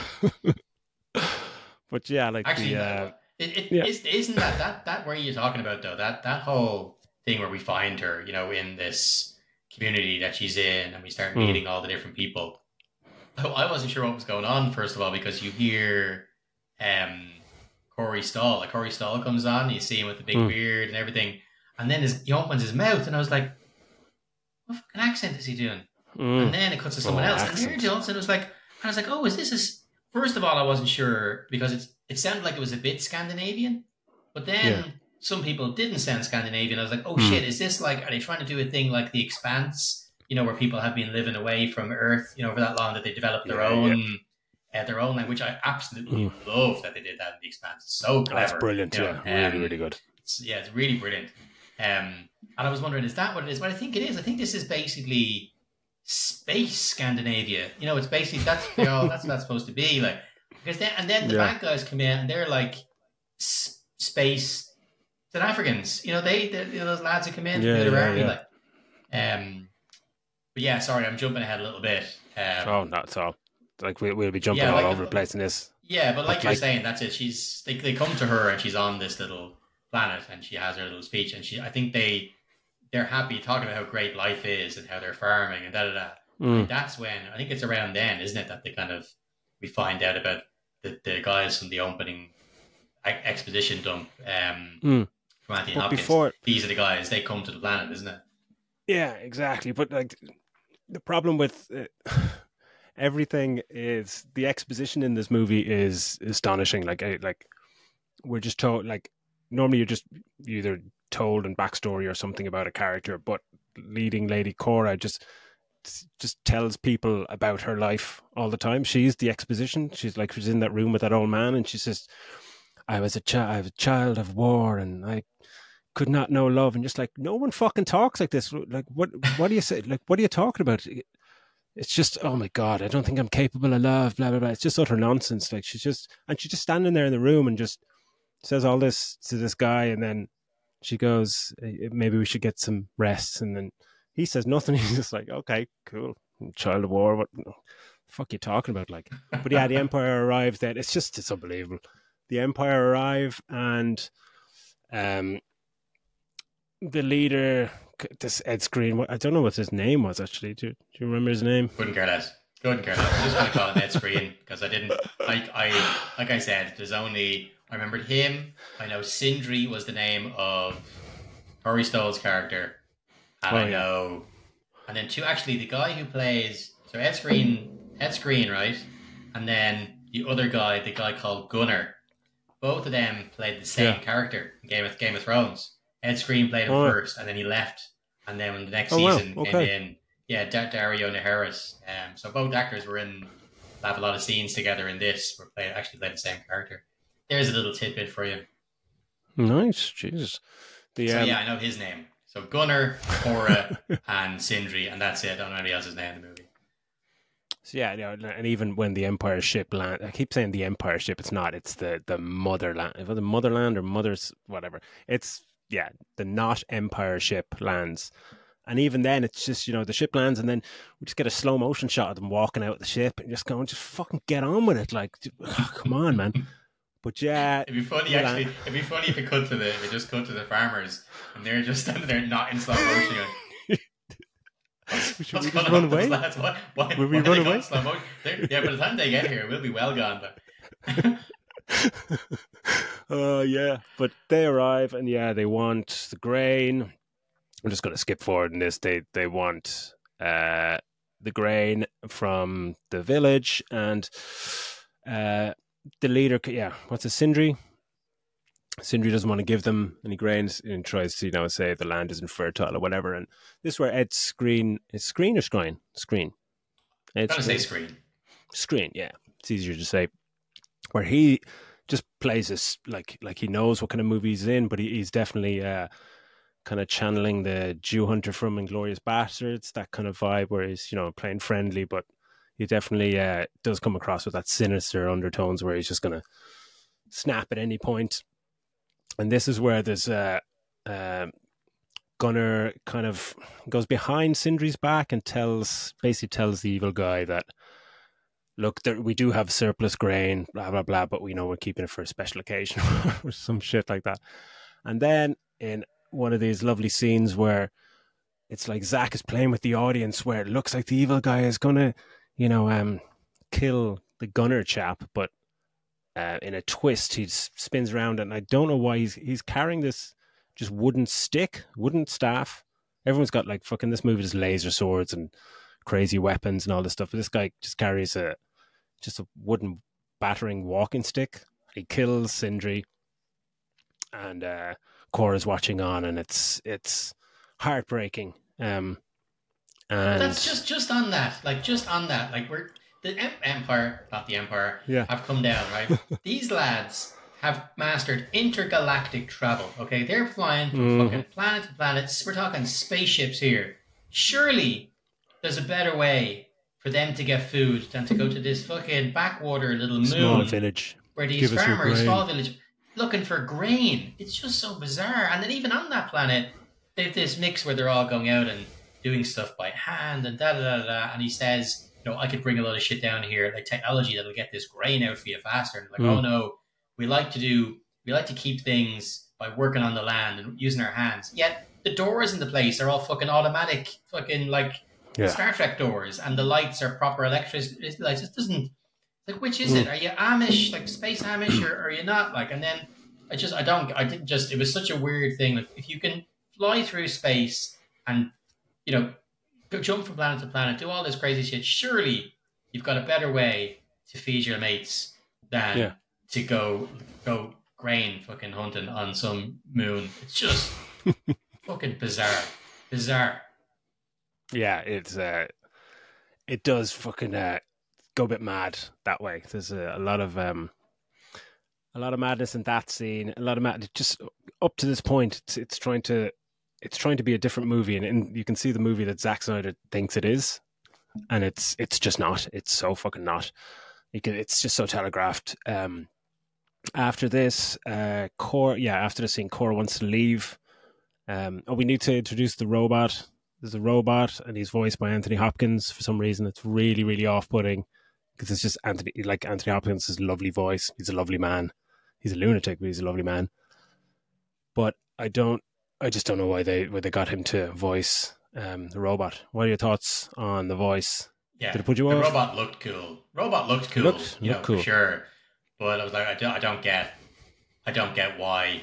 but yeah, like Actually, the no, uh, it, it yeah. is, isn't that that that where you're talking about though? That that whole thing where we find her, you know, in this community that she's in, and we start Hmm. meeting all the different people. I I wasn't sure what was going on first of all because you hear um, Corey Stoll. Like Corey Stoll comes on, you see him with the big Hmm. beard and everything, and then his, he opens his mouth, and I was like, "What fucking accent is he doing?" mm, And then it cuts to someone Oh, else, and accent. here Johnson was like, I was like, "Oh, is this is?" First of all, I wasn't sure because it's it sounded like it was a bit Scandinavian, but then Yeah. some people didn't sound Scandinavian. I was like, "Oh Hmm. shit, is this like? Are they trying to do a thing like The Expanse? You know, where people have been living away from Earth, you know, for that long that they developed their Yeah, own, uh, their own language." I absolutely love that they did that in The Expanse. It's so clever. Hmm. That's brilliant. you know, Yeah, really, um, really good. It's, yeah, it's really brilliant. Um, and I was wondering, is that what it is? Well, I think it is. I think this is basically space Scandinavia. You know, it's basically that's you know, that's what that's supposed to be like. Because then and then the Yeah. bad guys come in and they're like s- space South Africans. You know, they, they you know, those lads who come in Yeah, from the other yeah, army, yeah. like. Um, but yeah, sorry, I'm jumping ahead a little bit. Um, Oh, not at all. Like we, we'll be jumping yeah, all like- over the place in this. Yeah, but like But you're like- saying, that's it. She's they, they come to her and she's on this little planet and she has her little speech and she I think they they're happy talking about how great life is and how they're farming and da da da. Mm. That's when I think it's around then, isn't it, that they kind of we find out about the, the guys from the opening ex- exposition dump um, Mm. from Anthony But Hopkins. before, These are the guys. They come to the planet, isn't it? yeah, exactly. But like the problem with uh, everything is the exposition in this movie is astonishing. Like, I, like we're just told. Like normally, you're just either told in backstory or something about a character, but leading lady Cora just just tells people about her life all the time. She's the exposition. She's like she's in that room with that old man, and she says, "I was a child. I was a child of war, and I." could not know love, and just like no one fucking talks like this. Like what? What do you say? Like what are you talking about? It's just oh my god, I don't think I'm capable of love. Blah blah blah. It's just utter nonsense. Like she's just and she's just standing there in the room and just says all this to this guy, and then She goes, "Eh, maybe we should get some rest." And then he says nothing. He's just like, okay, cool. Child of war. What the fuck you talking about? Like, but yeah, the Empire arrives then. It's just, it's unbelievable. The Empire arrive and um, the leader, this Ed Skrein, I don't know what his name was actually. Do, do you remember his name? Couldn't care less. Couldn't care less. I'm just going to call him Ed Skrein because I didn't, like I, like I said, there's only, I remembered him. I know Sindri was the name of Rory Stoll's character. And oh, I know, yeah. And then two, actually the guy who plays, so Ed Skrein, Ed Skrein, right? And then the other guy, the guy called Gunnar. Both of them played the same yeah. character in Game of, Game of Thrones. Ed Skrein played him oh. first, and then he left. And then when the next oh, season wow. okay. came in, yeah, Dar- Dario Naharis. Um, so both actors were in, have a lot of scenes together in this. Were played, actually played the same character. There's a little tidbit for you. Nice, Jesus. The, so um... yeah, I know his name. So Gunnar, Cora, and Sindri, and that's it. I don't know anybody else's name in the movie. So yeah, you know, and even when the Empire ship land, I keep saying the Empire ship. It's not. It's the the motherland, the motherland or mother's whatever. It's yeah, the not Empire ship lands. And even then, it's just, you know, the ship lands and then we just get a slow motion shot of them walking out the ship and just going, just fucking get on with it. Like, oh, come on, man. But yeah. It'd be funny, actually. It'd be funny if it cut to the, if it just cut to the farmers and they're just standing there not in slow motion going, what's, Should what's we going just run on away? Lads? Why, why, Will we why run away? Slow motion? Yeah, by the time they get here, we'll be well gone. But Oh, uh, yeah. But they arrive and yeah, they want the grain. I'm just going to skip forward in this. They they want uh, the grain from the village, and uh, the leader, yeah, what's it, Sindri? Sindri doesn't want to give them any grains and tries to, you know, say the land isn't fertile or whatever. And this is where Ed Skrein, is Skrein or Skrein? Skrein. I'm going to say Skrein. Skrein, yeah. It's easier to say. Where he just plays this, like, like he knows what kind of movie he's in, but he, he's definitely... Uh, kind of channeling the Jew hunter from Inglourious Bastards, that kind of vibe where he's, you know, playing friendly, but he definitely uh, does come across with that sinister undertones where he's just going to snap at any point. And this is where there's uh, uh, Gunnar kind of goes behind Sindri's back and tells, basically tells the evil guy that, look, there, we do have surplus grain, blah, blah, blah, but we know we're keeping it for a special occasion or some shit like that. And then in one of these lovely scenes where it's like Zach is playing with the audience where it looks like the evil guy is going to, you know, um, kill the Gunnar chap, but uh, in a twist, he spins around and I don't know why he's he's carrying this just wooden stick, wooden staff. Everyone's got like fucking, this movie is laser swords and crazy weapons and all this stuff, but this guy just carries a just a wooden battering walking stick. He kills Sindri and uh Cora's watching on, and it's it's heartbreaking. Um, and that's just just on that, like just on that, like we're the Empire, not the Empire, yeah. have come down, right? These lads have mastered intergalactic travel. Okay, they're flying from mm-hmm. fucking planet to planet. We're talking spaceships here. Surely there's a better way for them to get food than to go to this fucking backwater little moon, small village, where these farmers, small village. Looking for grain. It's just so bizarre. And then even on that planet, they have this mix where they're all going out and doing stuff by hand and da da da da. And he says, you know, I could bring a lot of shit down here, like technology that'll get this grain out for you faster. And like, mm. oh no, we like to do, we like to keep things by working on the land and using our hands. Yet the doors in the place are all fucking automatic, fucking like yeah. Star Trek doors, and the lights are proper electricity lights. It doesn't. Like, which is it? Are you Amish, like space Amish, or, or are you not? Like, and then I just, I don't, I didn't just, it was such a weird thing. Like, if you can fly through space and, you know, go jump from planet to planet, do all this crazy shit, surely you've got a better way to feed your mates than yeah. to go, go grain fucking hunting on some moon. It's just fucking bizarre. Bizarre. Yeah, it's, uh, it does fucking, uh, go a bit mad that way. There's a, a lot of um, a lot of madness in that scene. A lot of mad. Just up to this point, it's, it's trying to it's trying to be a different movie, and, and you can see the movie that Zack Snyder thinks it is, and it's it's just not. It's so fucking not. You can, it's just so telegraphed. Um, after this, uh, Cora, yeah, after the scene, Cora wants to leave Um, oh, we need to introduce the robot. There's a robot, and he's voiced by Anthony Hopkins. For some reason, it's really, really off-putting because it's just Anthony. Like Anthony Hopkins' his lovely voice. He's a lovely man. He's a lunatic, but he's a lovely man. But I don't. I just don't know why they why they got him to voice um, the robot. What are your thoughts on the voice? Yeah, Did it put you the off? robot looked cool. Robot looked cool, Looked- you know, looked cool. for sure. But I was like, I don't, I don't get, I don't get why,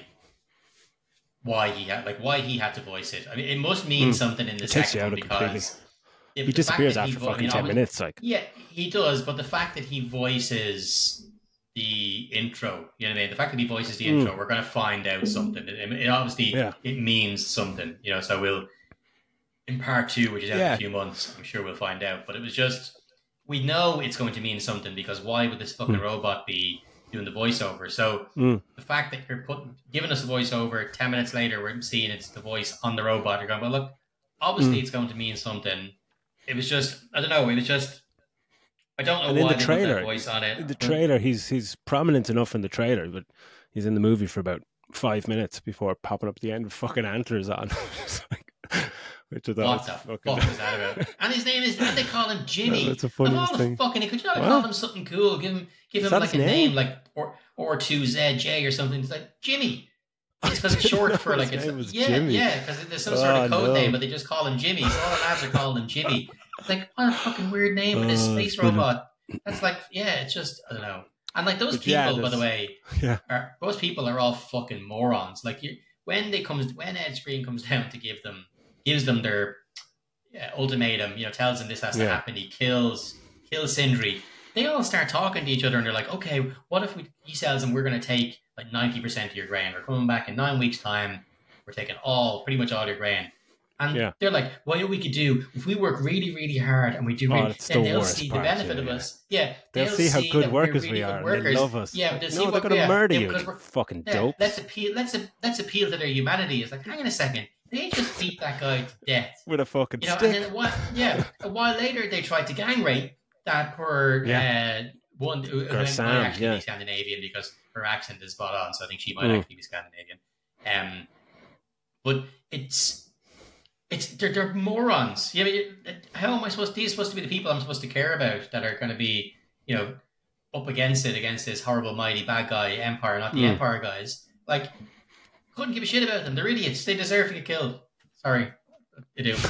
why he had, like, why he had to voice it. I mean, it must mean Mm. something in the It takes you second out one of it completely. because if He the fact disappears that he after vo- fucking I mean, ten obvi- minutes. Like, Yeah, he does. But the fact that he voices the intro, you know what I mean? The fact that he voices the Mm. intro, we're going to find out something. It, it obviously Yeah. it means something, you know. So we'll in part two, which is out in Yeah. a few months, I'm sure we'll find out. But it was just we know it's going to mean something because why would this fucking Mm. robot be doing the voiceover? So mm, the fact that you're putting giving us a voiceover, ten minutes later we're seeing it's the voice on the robot. You're going, well, look, obviously Mm. it's going to mean something. It was just I don't know. It was just I don't know And in why the they put trailer- that voice on it. in the trailer, he's he's prominent enough in the trailer, but he's in the movie for about five minutes before popping up at the end with fucking antlers on. It's like, which I thought What was the fucking. fuck was that about? And his name is, and they call him Jimmy. That's the Of funniest all the thing. fucking, could you not What? call him something cool? Give him, give Is him that like a his name, name? like or or two Z J or something. It's like Jimmy. It's because it's short for like His it's name was yeah, Jimmy. yeah. Because there's some sort of Oh, code no. name, but they just call him Jimmy. So all the lads are calling him Jimmy. It's like what a fucking weird name for this Oh, space it's brilliant. robot. That's like yeah, it's just I don't know. And like those But yeah, people, by the there's- way, Yeah. are those people are all fucking morons. Like you, when they comes when Ed Screen comes down to give them gives them their yeah, ultimatum, you know, tells them this has to Yeah. happen. He kills kills Sindri. They all start talking to each other, and they're like, "Okay, what if we?" He tells them, "We're going to take like ninety percent of your grain. We're coming back in nine weeks' time. We're taking all, pretty much all your grain." And Yeah. they're like, "What we could do if we work really, really hard and we do, Oh, really, that's then the they'll worst see part, the benefit yeah, of yeah. us. Yeah, They'll, see how that good we're workers really we good are. And workers. they love us. Yeah, but they'll see no, they're what- going to yeah, murder yeah, you, because you we're- fucking yeah, dope. let's appeal. Let's let's appeal to their humanity. It's like, hang on a second, they just beat that guy to death. With a fucking You know, stick. and then what? Yeah, a while later they tried to gang rape that poor uh, one who, who Girl might Sam, actually yeah. be Scandinavian because her accent is spot on. So I think she might Mm. actually be Scandinavian. Um, but it's it's they're, they're morons. Yeah, I mean, how am I supposed? These are supposed to be the people I'm supposed to care about that are going to be, you know, up against it against this horrible, mighty bad guy Empire, not the Mm. Empire guys. Like, couldn't give a shit about them. They're idiots. They deserve to get killed. Sorry, they do.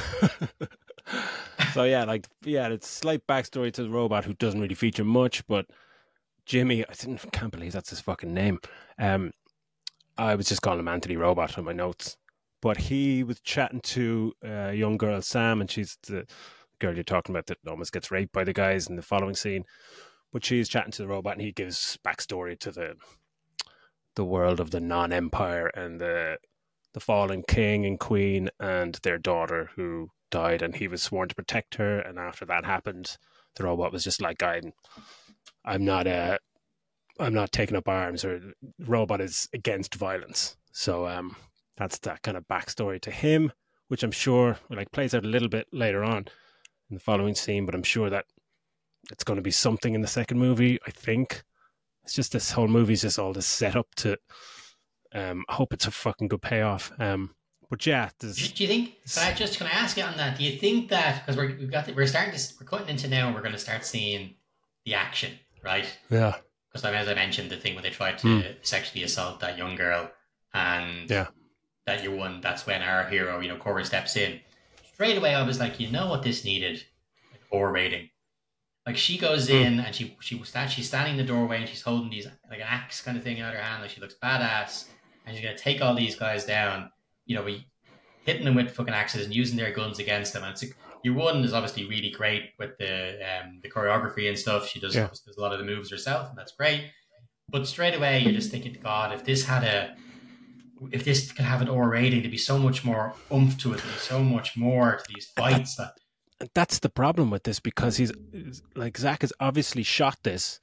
So yeah, like yeah, it's slight backstory to the robot who doesn't really feature much, but Jimmy, I didn't can't believe that's his fucking name. Um, I was just calling him Anthony Robot on my notes, but he was chatting to a young girl Sam, and she's the girl you're talking about that almost gets raped by the guys in the following scene. But she's chatting to the robot, and he gives backstory to the the world of the non-empire and the the fallen king and queen and their daughter who died, and he was sworn to protect her. And after that happened, the robot was just like, I'm, I'm not uh, I'm not taking up arms, or the robot is against violence. So um, that's that kind of backstory to him, which I'm sure like plays out a little bit later on in the following scene. But I'm sure that it's going to be something in the second movie. I think it's just this whole movie's just all this set up to. Um, I hope it's a fucking good payoff. Um, but yeah, Do, there's, do you think? Can I just can I ask you on that? Do you think that because we're we've got the, we're starting to we're cutting into now, we're going to start seeing the action, right? yeah, Because as I mentioned, the thing when they tried to Mm. sexually assault that young girl, and Yeah. that you won. That's when our hero, you know, Cora steps in. Straight away, I was like, you know what this needed? Like R rating. Like she goes Mm. in and she she was stand, she's standing in the doorway and she's holding these like an axe kind of thing in her hand. Like she looks badass, and she's gonna take all these guys down. You know, we hitting them with fucking axes and using their guns against them. And it's your one is obviously really great with the um, the choreography and stuff. She does, Yeah. does a lot of the moves herself, and that's great. But straight away, you're just thinking, God, if this had a, if this could have an R rating, there'd be so much more oomph to it. There'd be so much more to these fights. That And that's the problem with this, because he's like Zach has obviously shot this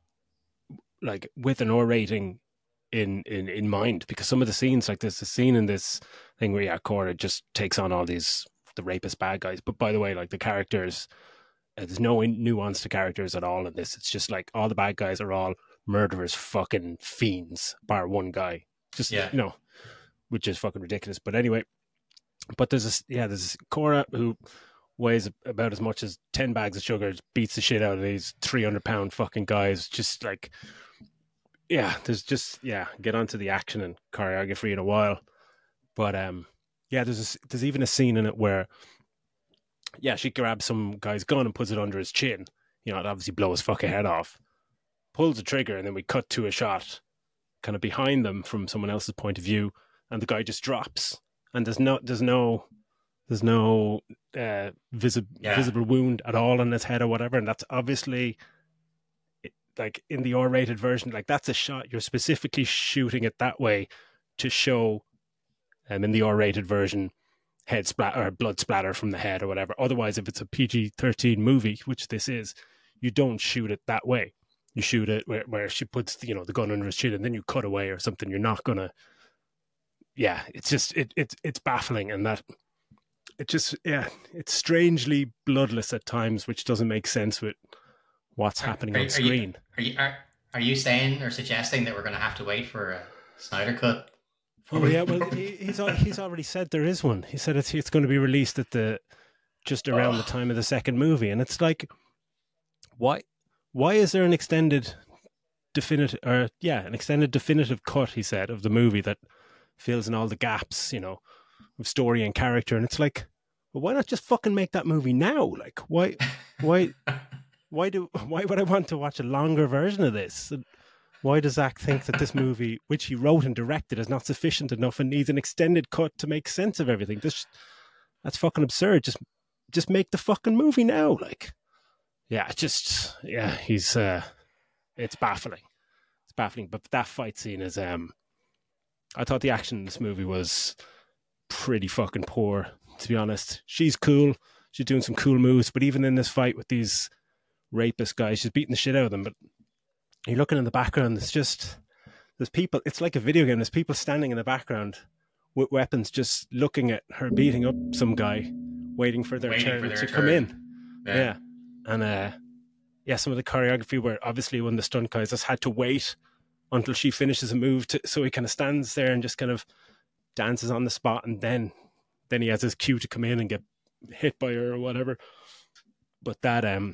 like with an R rating in, in, in mind, because some of the scenes, like there's a scene in this thing where yeah, Cora just takes on all these the rapist bad guys. But by the way, like the characters, uh, there's no in- nuance to characters at all in this. It's just like all the bad guys are all murderers, fucking fiends, bar one guy. Just Yeah. you know, which is fucking ridiculous. But anyway, But there's this, yeah, there's Cora who weighs about as much as ten bags of sugar, beats the shit out of these three hundred pound fucking guys. Just like, yeah, there's just, yeah, get onto the action and choreography in a while. But, um, yeah, there's a, there's even a scene in it where, yeah, she grabs some guy's gun and puts it under his chin. You know, it obviously blows his fucking head off. Pulls the trigger, and then we cut to a shot kind of behind them from someone else's point of view, and the guy just drops. And there's no, there's no, there's no uh, visi- Yeah. visible wound at all on his head or whatever. And that's obviously, like in the R-rated version, like that's a shot. You're specifically shooting it that way to show, um, in the R-rated version, head splat or blood splatter from the head or whatever. Otherwise, if it's a P G thirteen movie, which this is, you don't shoot it that way. You shoot it where, where she puts, you know, the gun under his chin, and then you cut away or something. You're not gonna. Yeah, it's just it it's it's baffling, and that it just yeah, it's strangely bloodless at times, which doesn't make sense with what's happening are, on are screen. You, are you are, are you saying or suggesting that we're going to have to wait for a Snyder cut? Oh yeah, well he, he's he's already said there is one. He said it's it's going to be released at the just around oh. the time of the second movie, and it's like, why why is there an extended definitive or yeah an extended definitive cut? He said of the movie that fills in all the gaps, you know, of story and character, and it's like, well, why not just fucking make that movie now? Like, why why why do why would I want to watch a longer version of this? And why does Zach think that this movie, which he wrote and directed, is not sufficient enough and needs an extended cut to make sense of everything? This, that's fucking absurd. Just, just make the fucking movie now. Like, yeah, just, yeah, he's, uh, it's baffling. It's baffling. But that fight scene is, um, I thought the action in this movie was pretty fucking poor, to be honest. She's cool. She's doing some cool moves. But even in this fight with these rapist guys, she's beating the shit out of them. But you're looking in the background, it's just, there's people, it's like a video game, there's people standing in the background with weapons just looking at her beating up some guy, waiting for their waiting turn for their to turn. come in. Yeah. yeah. And uh, yeah, some of the choreography where obviously one of the stunt guys has had to wait until she finishes a move to, so he kind of stands there and just kind of dances on the spot, and then then he has his cue to come in and get hit by her or whatever. But that, um,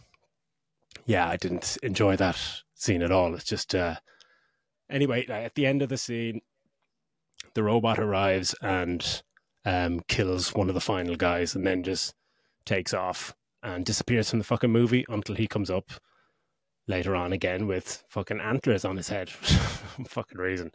yeah, I didn't enjoy that scene at all. It's just, uh, anyway, at the end of the scene, the robot arrives and um, kills one of the final guys, and then just takes off and disappears from the fucking movie until he comes up later on again with fucking antlers on his head for some fucking reason.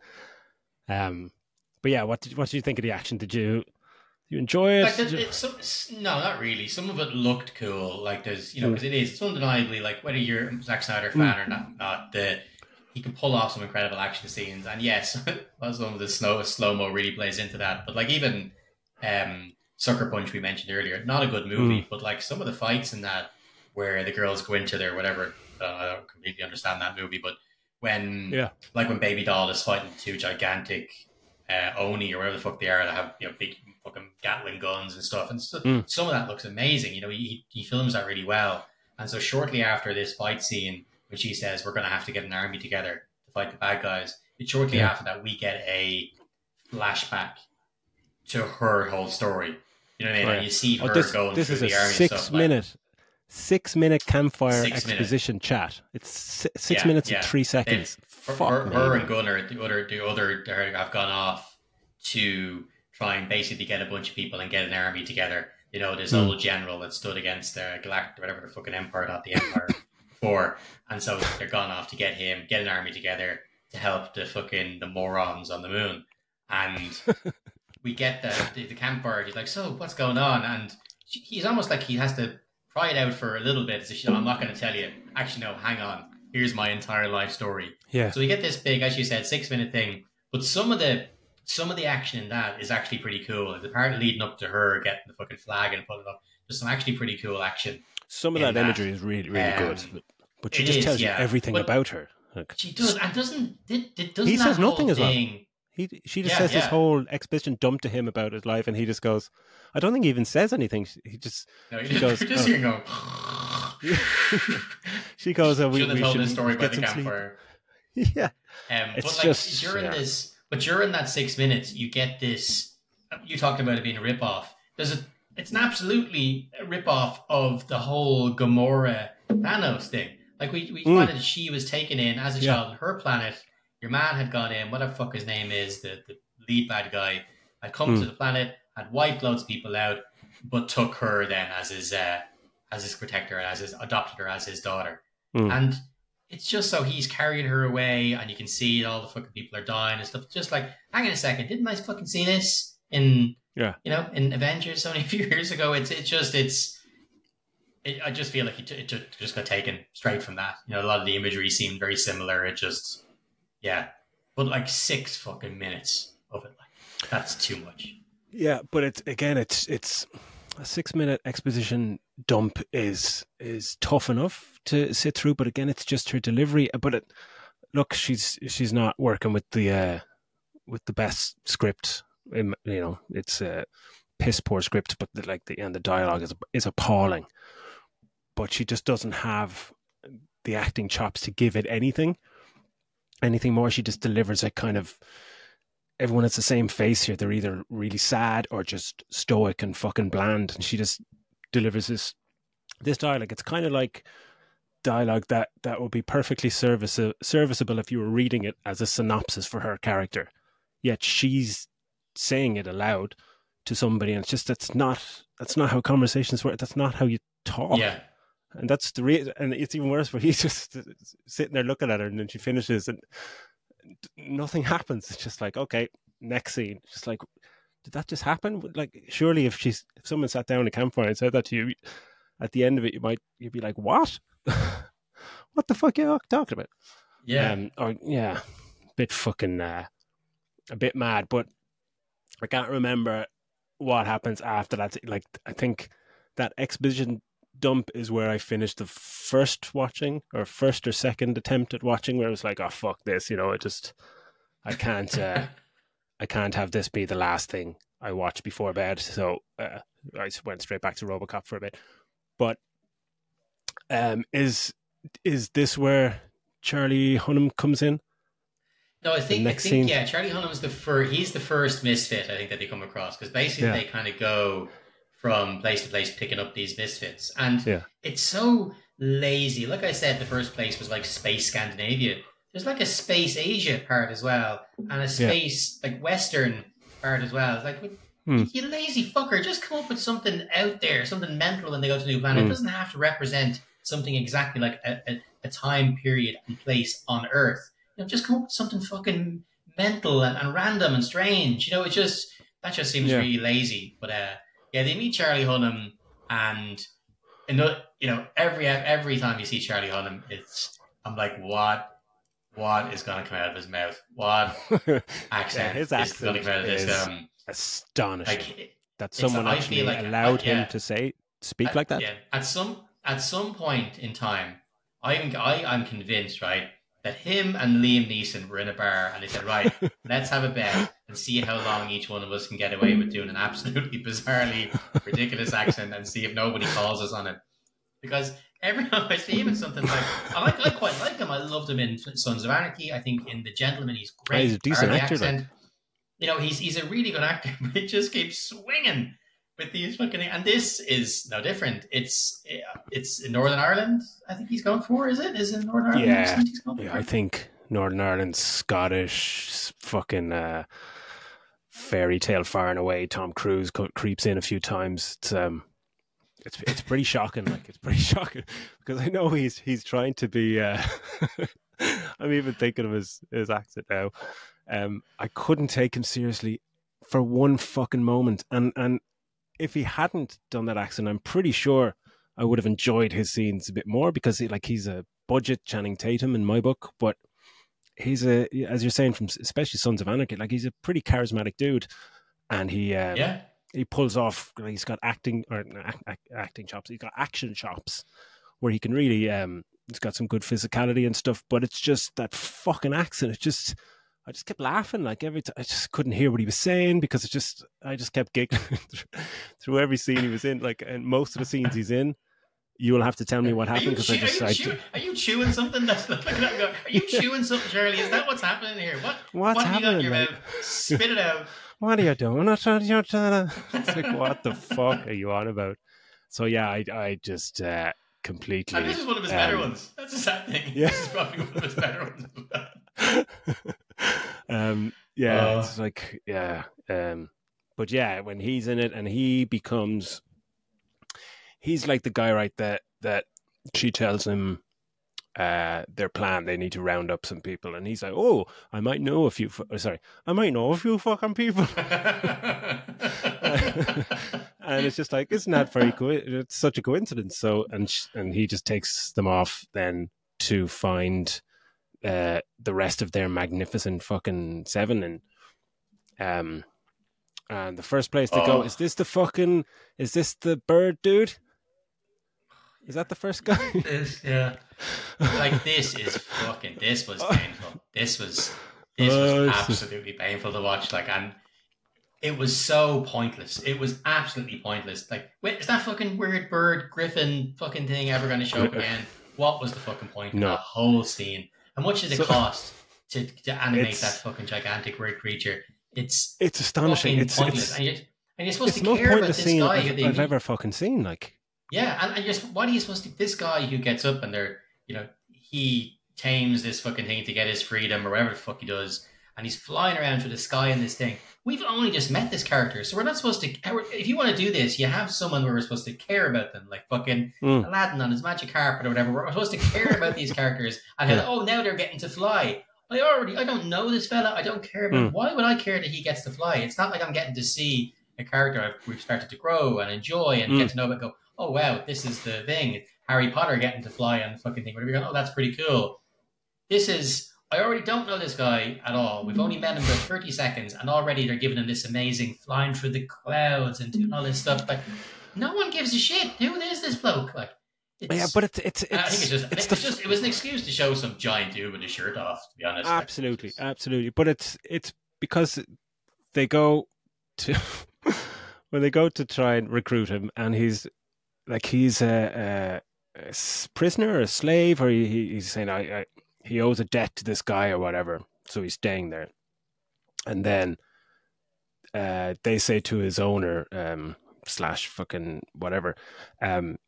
Um, but yeah, what did what did you think of the action? Did you you enjoy it? Like it, it some, no, not really. Some of it looked cool. Like there's, you know, because mm. it is, it's undeniably, like whether you're a Zack Snyder fan mm. or not, not the he can pull off some incredible action scenes. And yes, well, some of the slow slow mo really plays into that. But like even um, Sucker Punch we mentioned earlier, not a good movie, mm. but like some of the fights in that where the girls go into their whatever. Uh, I don't completely understand that movie, but when yeah, like when Baby Doll is fighting two gigantic uh, Oni or whatever the fuck they are that have, you know, big fucking Gatling guns and stuff, and so, mm. some of that looks amazing. You know, he he films that really well. And so shortly after this fight scene, when she says we're going to have to get an army together to fight the bad guys, it's shortly yeah. after that we get a flashback to her whole story. You know what I mean? Right. And you see her oh, this, going this through is the a army six and stuff. Minute. Like, Six minute campfire six exposition minute. chat. It's six yeah, minutes yeah. and three seconds. Her, Fuck her, me, her man. and Gunnar, the other, the other, have gone off to try and basically get a bunch of people and get an army together. You know, this mm. old general that stood against the Galactic, whatever the fucking empire, not the empire before, and so they're gone off to get him, get an army together to help the fucking the morons on the moon. And we get the the, the campfire. He's like, so what's going on? And he's almost like he has to pry it out for a little bit. As if, I'm not going to tell you. Actually, no, hang on. Here's my entire life story. Yeah. So we get this big, as you said, six minute thing. But some of the some of the action in that is actually pretty cool. The part leading up to her getting the fucking flag and putting it up, there's some actually pretty cool action. Some of that, that imagery is really, really um, good. But, but she just is, tells yeah. you everything but about her. Like, she does, and doesn't. It, it doesn't he says nothing as well. Thing, He she just yeah, says yeah. this whole exposition dump to him about his life, and he just goes. I don't think he even says anything. He just no, he she just, goes. Just oh. go. She goes. Oh, we, should have we told should this story by get the some campfire. Sleep. Yeah, um, it's but like just during yeah. this, but during that six minutes, you get this you talked about it being a rip-off. There's a, it's an absolutely a rip-off of the whole Gamora Thanos thing. Like we, we Mm. find that she was taken in as a Yeah. child on her planet. Your man had gone in, whatever fuck his name is, the, the lead bad guy, had come Mm. to the planet, had wiped loads of people out, but took her then as his uh, as his protector, as his adopted her as his daughter. Mm. And it's just so he's carrying her away, and you can see all the fucking people are dying and stuff. Just like, hang on a second, didn't I fucking see this in Yeah. you know in Avengers so many few years ago? It's it's just it's. It, I just feel like it, it just, just got taken straight from that. You know, a lot of the imagery seemed very similar. It just, yeah, but like six fucking minutes of it, like that's too much. Yeah, but it's again, it's it's a six minute exposition dump is is tough enough to sit through. But again, it's just her delivery. But it, look, she's she's not working with the uh, with the best script. You know, it's a piss poor script, but the, like the and the dialogue is is appalling. But she just doesn't have the acting chops to give it anything, anything more. She just delivers a kind of, everyone has the same face here. They're either really sad or just stoic and fucking bland. And she just delivers this, this dialogue. It's kind of like dialogue that, that would be perfectly service, serviceable if you were reading it as a synopsis for her character. Yet she's saying it aloud to somebody. And it's just, that's not, that's not how conversations work. That's not how you talk. Yeah. And that's the reason, and it's even worse where he's just sitting there looking at her, and then she finishes, and nothing happens. It's just like, okay, next scene. It's just like, did that just happen? Like, surely if she's if someone sat down at a campfire and said that to you, at the end of it, you might you'd be like, what? What the fuck are you talking about? Yeah, um, or yeah, a bit fucking, uh, a bit mad. But I can't remember what happens after that. Like, I think that exposition dump is where I finished the first watching or first or second attempt at watching, where I was like, oh fuck this, you know, I just I can't uh, I can't have this be the last thing I watch before bed. So uh, I went straight back to RoboCop for a bit. But um, is is this where Charlie Hunnam comes in? No, I think, I next think scene. yeah, Charlie Hunnam's the first. He's the first misfit I think that they come across, because basically Yeah. they kind of go from place to place picking up these misfits, and Yeah. it's so lazy. Like I said, the first place was like Space Scandinavia. There's like a Space Asia part as well, and a Space like Western part as well. It's like, Hmm. you lazy fucker, just come up with something out there, something mental when they go to a new planet. Hmm. It doesn't have to represent something exactly like a, a, a time period and place on Earth. You know, just come up with something fucking mental and, and random and strange. You know, it just that just seems Yeah. really lazy. But uh, yeah, they meet Charlie Hunnam, and you know, every every time you see Charlie Hunnam, it's I'm like, what, what is going to come out of his mouth? What accent Yeah, his is going to accent come out of this? is Um, astonishing like that it's- someone I actually feel like- allowed I- yeah. him to say speak at, like that. Yeah, at some at some point in time, I'm I, I'm convinced, right, that him and Liam Neeson were in a bar and they said, right, let's have a bet and see how long each one of us can get away with doing an absolutely bizarrely ridiculous accent, and see if nobody calls us on it. Because every time I see him in something, like I like, I quite like him. I loved him in Sons of Anarchy. I think in The Gentleman he's great. He's a decent Barney actor, like. accent. You know, he's he's a really good actor, but it just keeps swinging with these fucking. And this is no different. It's it's in Northern Ireland. I think he's going for. Is it? Is it Northern Ireland? Yeah. accent he's going for? Yeah, I think Northern Ireland, Scottish, fucking uh, fairy tale far and away. Tom Cruise co- creeps in a few times. It's um, it's it's pretty shocking. Like it's pretty shocking because I know he's he's trying to be. Uh, I'm even thinking of his his accent now. Um, I couldn't take him seriously for one fucking moment, and and if he hadn't done that accent, I'm pretty sure I would have enjoyed his scenes a bit more, because he, like he's a budget Channing Tatum in my book, but he's a, as you're saying, from especially Sons of Anarchy, like he's a pretty charismatic dude, and he um, Yeah. he pulls off. He's got acting or act, act, acting chops. He's got action chops where he can really. Um, he's got some good physicality and stuff, but it's just that fucking accent. It's just. I just kept laughing like every time. I just couldn't hear what he was saying because it just. I just kept giggling through every scene he was in. Like, and most of the scenes he's in, you will have to tell me what Are you, happened because I chew- just. are, I, you chew- are you chewing something? That's like, are you chewing something, Charlie? Is that what's happening here? What? What's what have you got in happening, your mate? mouth? Spit it out. what are you doing? It's like, what the fuck are you on about? So yeah, I I just uh, completely. And this is one of his um, better ones. That's a sad thing. Yeah. This is probably one of his better ones. um, yeah, Uh, it's like yeah, um, but yeah, when he's in it and he becomes, he's like the guy, right? That that she tells him uh, their plan. They need to round up some people, and he's like, "Oh, I might know a few. Fu- sorry, I might know a few fucking people." And it's just like, isn't that very co- it's such a coincidence. So and sh- and he just takes them off then to find uh, the rest of their magnificent fucking seven. And um and the first place to go, oh, is this the fucking, is this the bird dude? Is that the first guy? this, yeah. Like, this is fucking, this was painful. This was, this was Oh, it's- absolutely painful to watch. Like, and it was so pointless. It was absolutely pointless. Like, wait, is that fucking weird bird griffin fucking thing ever going to show up again? What was the fucking point of No. that whole scene? How much did it So- cost to, to animate It's- that fucking gigantic weird creature? It's It's astonishing. fucking It's pointless. it's and, you're, and you're supposed it's to the most care about pointless this scene guy I've, who they I've meet. ever fucking seen. Like, Yeah, and, and just what are you supposed to? This guy who gets up and they're, you know, he tames this fucking thing to get his freedom or whatever the fuck he does, and he's flying around through the sky in this thing. We've only just met this character, so we're not supposed to. If you want to do this, you have someone where we're supposed to care about them, like fucking Mm. Aladdin on his magic carpet or whatever. We're supposed to care about these characters, and Yeah. oh, now they're getting to fly. I already, I don't know this fella. I don't care about him. Mm. Why would I care that he gets to fly? It's not like I'm getting to see a character I've, we've started to grow and enjoy and Mm. get to know about. And go, oh wow, this is the thing. Harry Potter getting to fly on the fucking thing. Whatever. You're going, oh, that's pretty cool. This is. I already don't know this guy at all. We've only met him for thirty seconds, and already they're giving him this amazing flying through the clouds and doing all this stuff. Like, no one gives a shit. Who is this bloke? Like, it's, yeah, but it's it's it's, I think it's just, it's it's the just it was an excuse to show some giant dude with his shirt off. To be honest, absolutely, absolutely. But it's it's because they go to when they go to try and recruit him, and he's like he's a, a, a s- prisoner or a slave, or he, he- he's saying I, I he owes a debt to this guy or whatever, so he's staying there. And then uh, they say to his owner um, slash fucking whatever, um,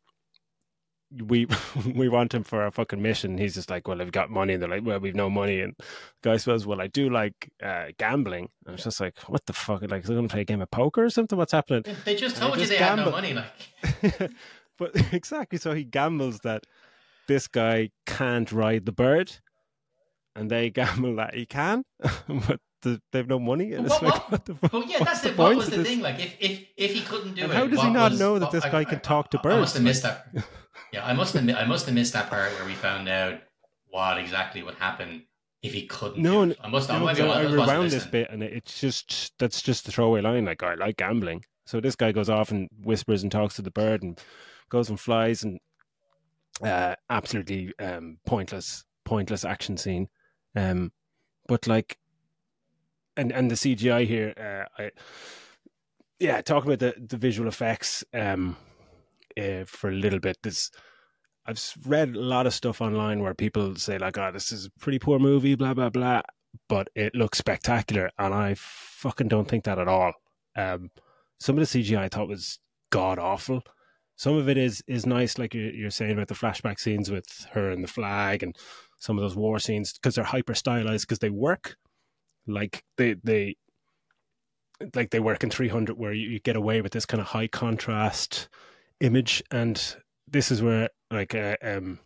we we want him for a fucking mission. He's just like, well, have you got money? And they're like, well, we've no money. And the guy says, well, I do like uh, gambling. And it's just like, what the fuck? Like, they're going to play a game of poker or something? What's happening? they just And he told you just they had no gamble- money. Like, But exactly, so he gambles that this guy can't ride the bird, and they gamble that he can, but the, they've no money. And What- it's like, what? what the fuck? well, yeah, What's that's the the, what point was of the this? thing. Like, if if if he couldn't do And it, how does he what not was- know that what- this I- guy I- can talk to I- I must birds? have missed that. Yeah, I must have. mi- I must have missed that part where we found out what exactly would happen if he couldn't. No, do it. I must. I, No, maybe 'cause I, I, I wasn't rewound this listening. bit, and it's just that's just the throwaway line. Like, I like gambling. So this guy goes off and whispers and talks to the bird, and goes and flies, and uh, absolutely um, pointless, pointless action scene. Um, but like, and and the C G I here, uh, I yeah, talk about the the visual effects um, uh, for a little bit. This I've s- read a lot of stuff online where people say like, "Oh, this is a pretty poor movie," blah blah blah, but it looks spectacular, and I fucking don't think that at all. Um, some of the C G I I thought was god awful. Some of it is is nice, like you're, you're saying about the flashback scenes with her and the flag, and some of those war scenes because they're hyper stylized because they work. Like they they like they work in three hundred where you, you get away with this kind of high contrast image, and this is where like uh, um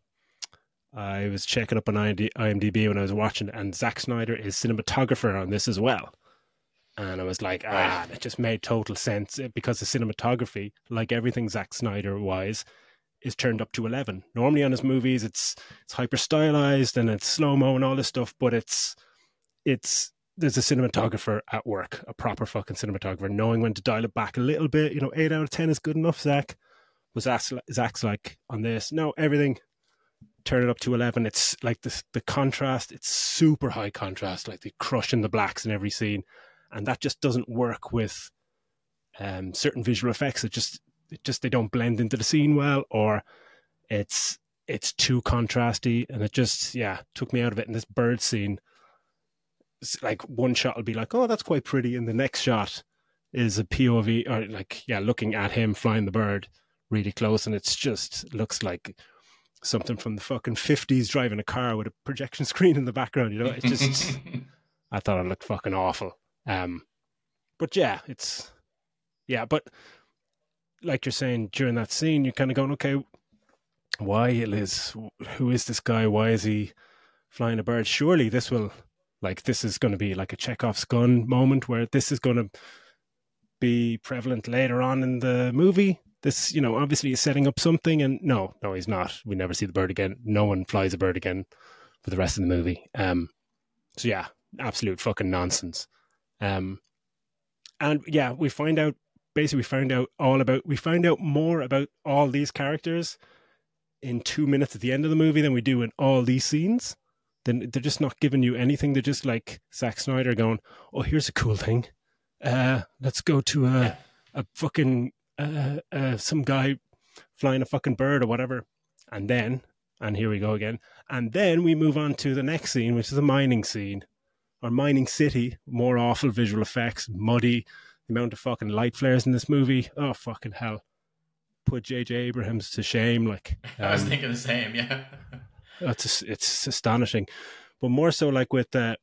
I was checking up on IMDb when I was watching it, and Zack Snyder is cinematographer on this as well. And I was like, ah, Right. that just made total sense because the cinematography, like everything Zack Snyder wise, is turned up to eleven. Normally on his movies, it's it's hyper stylized and it's slow mo and all this stuff, but it's it's there's a cinematographer at work, a proper fucking cinematographer, knowing when to dial it back a little bit. You know, eight out of ten is good enough. Zach was Zach's, Zach's like on this. No, everything turn it up to eleven. It's like the the contrast. It's super high contrast, like they crushing the blacks in every scene. And that just doesn't work with um, certain visual effects. It just, it just they don't blend into the scene well, or it's it's too contrasty, and it just yeah took me out of it. And this bird scene, like one shot will be like, oh, that's quite pretty, and the next shot is a P O V, or like, yeah, looking at him flying the bird really close, and it's just looks like something from the fucking fifties driving a car with a projection screen in the background. You know, it's just I thought it looked fucking awful. Um, but yeah, it's yeah, but like you're saying during that scene, you're kind of going, okay, why is who is this guy? Why is he flying a bird? Surely this will. Like, this is going to be like a Chekhov's gun moment where this is going to be prevalent later on in the movie. This, you know, obviously is setting up something, and no, no, he's not. We never see the bird again. No one flies a bird again for the rest of the movie. Um, so yeah, absolute fucking nonsense. Um, and yeah, we find out, basically we found out all about, we find out more about all these characters in two minutes at the end of the movie than we do in all these scenes. Then they're just not giving you anything. They're just like Zack Snyder going, oh, here's a cool thing. Uh, let's go to a, a fucking, uh, uh, some guy flying a fucking bird or whatever. And then, and here we go again. And then we move on to the next scene, which is a mining scene. Or mining city, more awful visual effects, muddy, the amount of fucking light flares in this movie. Oh, fucking hell. Put J J Abrams to shame. Like um, I was um, thinking the same, yeah. It's it's astonishing, but more so like with uh,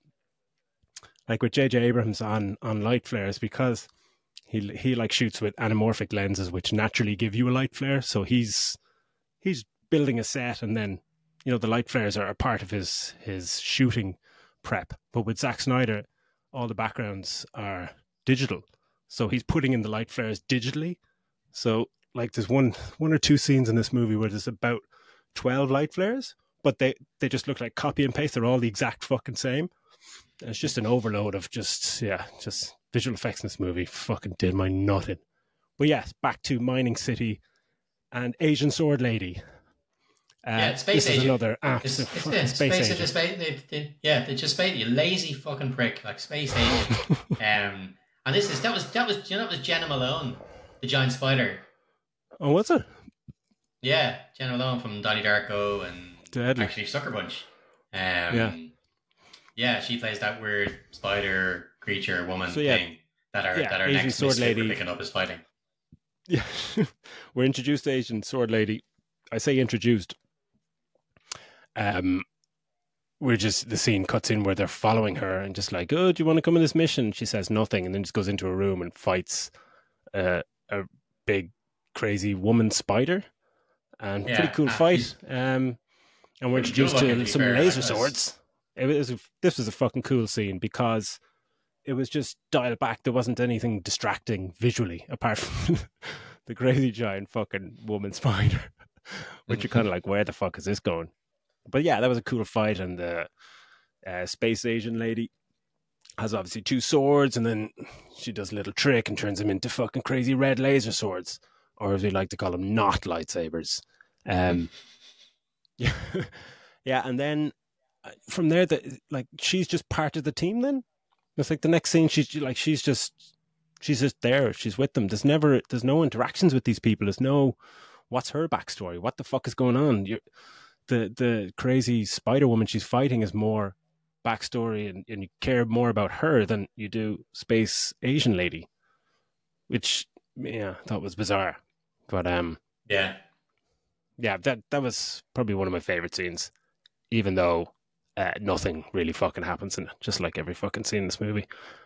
like with J J Abrams on on light flares, because he he like shoots with anamorphic lenses which naturally give you a light flare. So he's he's building a set, and then you know the light flares are a part of his his shooting prep. But with Zack Snyder, all the backgrounds are digital, so he's putting in the light flares digitally. So like there's one one or two scenes in this movie where there's about twelve light flares. But they, they just look like copy and paste. They're all the exact fucking same. And it's just an overload of just, yeah, just visual effects in this movie. Fucking did my nutting. But yes, back to Mining City and Asian Sword Lady. Uh, yeah, Space this Agent. is another ah, it's, it's it's, fucking it's Space, Space Agent. Space, they, they, yeah, they just made you lazy fucking prick, like Space Agent. um, and this is that was that was you know that was Jenna Malone, the giant spider. Oh, what's it? Yeah, Jenna Malone from Donnie Darko and. Deadly. Actually, Sucker Punch. Um, yeah. Yeah, she plays that weird spider creature woman so, yeah, thing that our yeah, that our Asian next sword misfit lady we're picking up is fighting. Yeah, we're introduced to Asian Sword Lady. I say introduced. Um, we're just the scene cuts in where they're following her and just like, oh, do you want to come on this mission? She says nothing, and then just goes into a room and fights uh, a big crazy woman spider. And Yeah, pretty cool uh, fight. Um. And we're Pretty introduced cool looking, to to be some fair, laser like, swords. It was a, this was a fucking cool scene because it was just dialed back. There wasn't anything distracting visually apart from the crazy giant fucking woman spider, which you're kind of like, where the fuck is this going? But yeah, that was a cool fight, and the uh, Space Asian lady has obviously two swords, and then she does a little trick and turns them into fucking crazy red laser swords, or as we like to call them, not lightsabers. Um. Yeah, yeah, and then from there, that like she's just part of the team. Then it's like the next scene, she's like she's just she's just there. She's with them. There's never there's no interactions with these people. There's no what's her backstory. What the fuck is going on? You're, the the crazy Spider Woman she's fighting is more backstory, and, and you care more about her than you do Space Asian Lady, which yeah, that was bizarre. But um, yeah. Yeah, that that was probably one of my favorite scenes, even though uh, nothing really fucking happens in it, just like every fucking scene in this movie.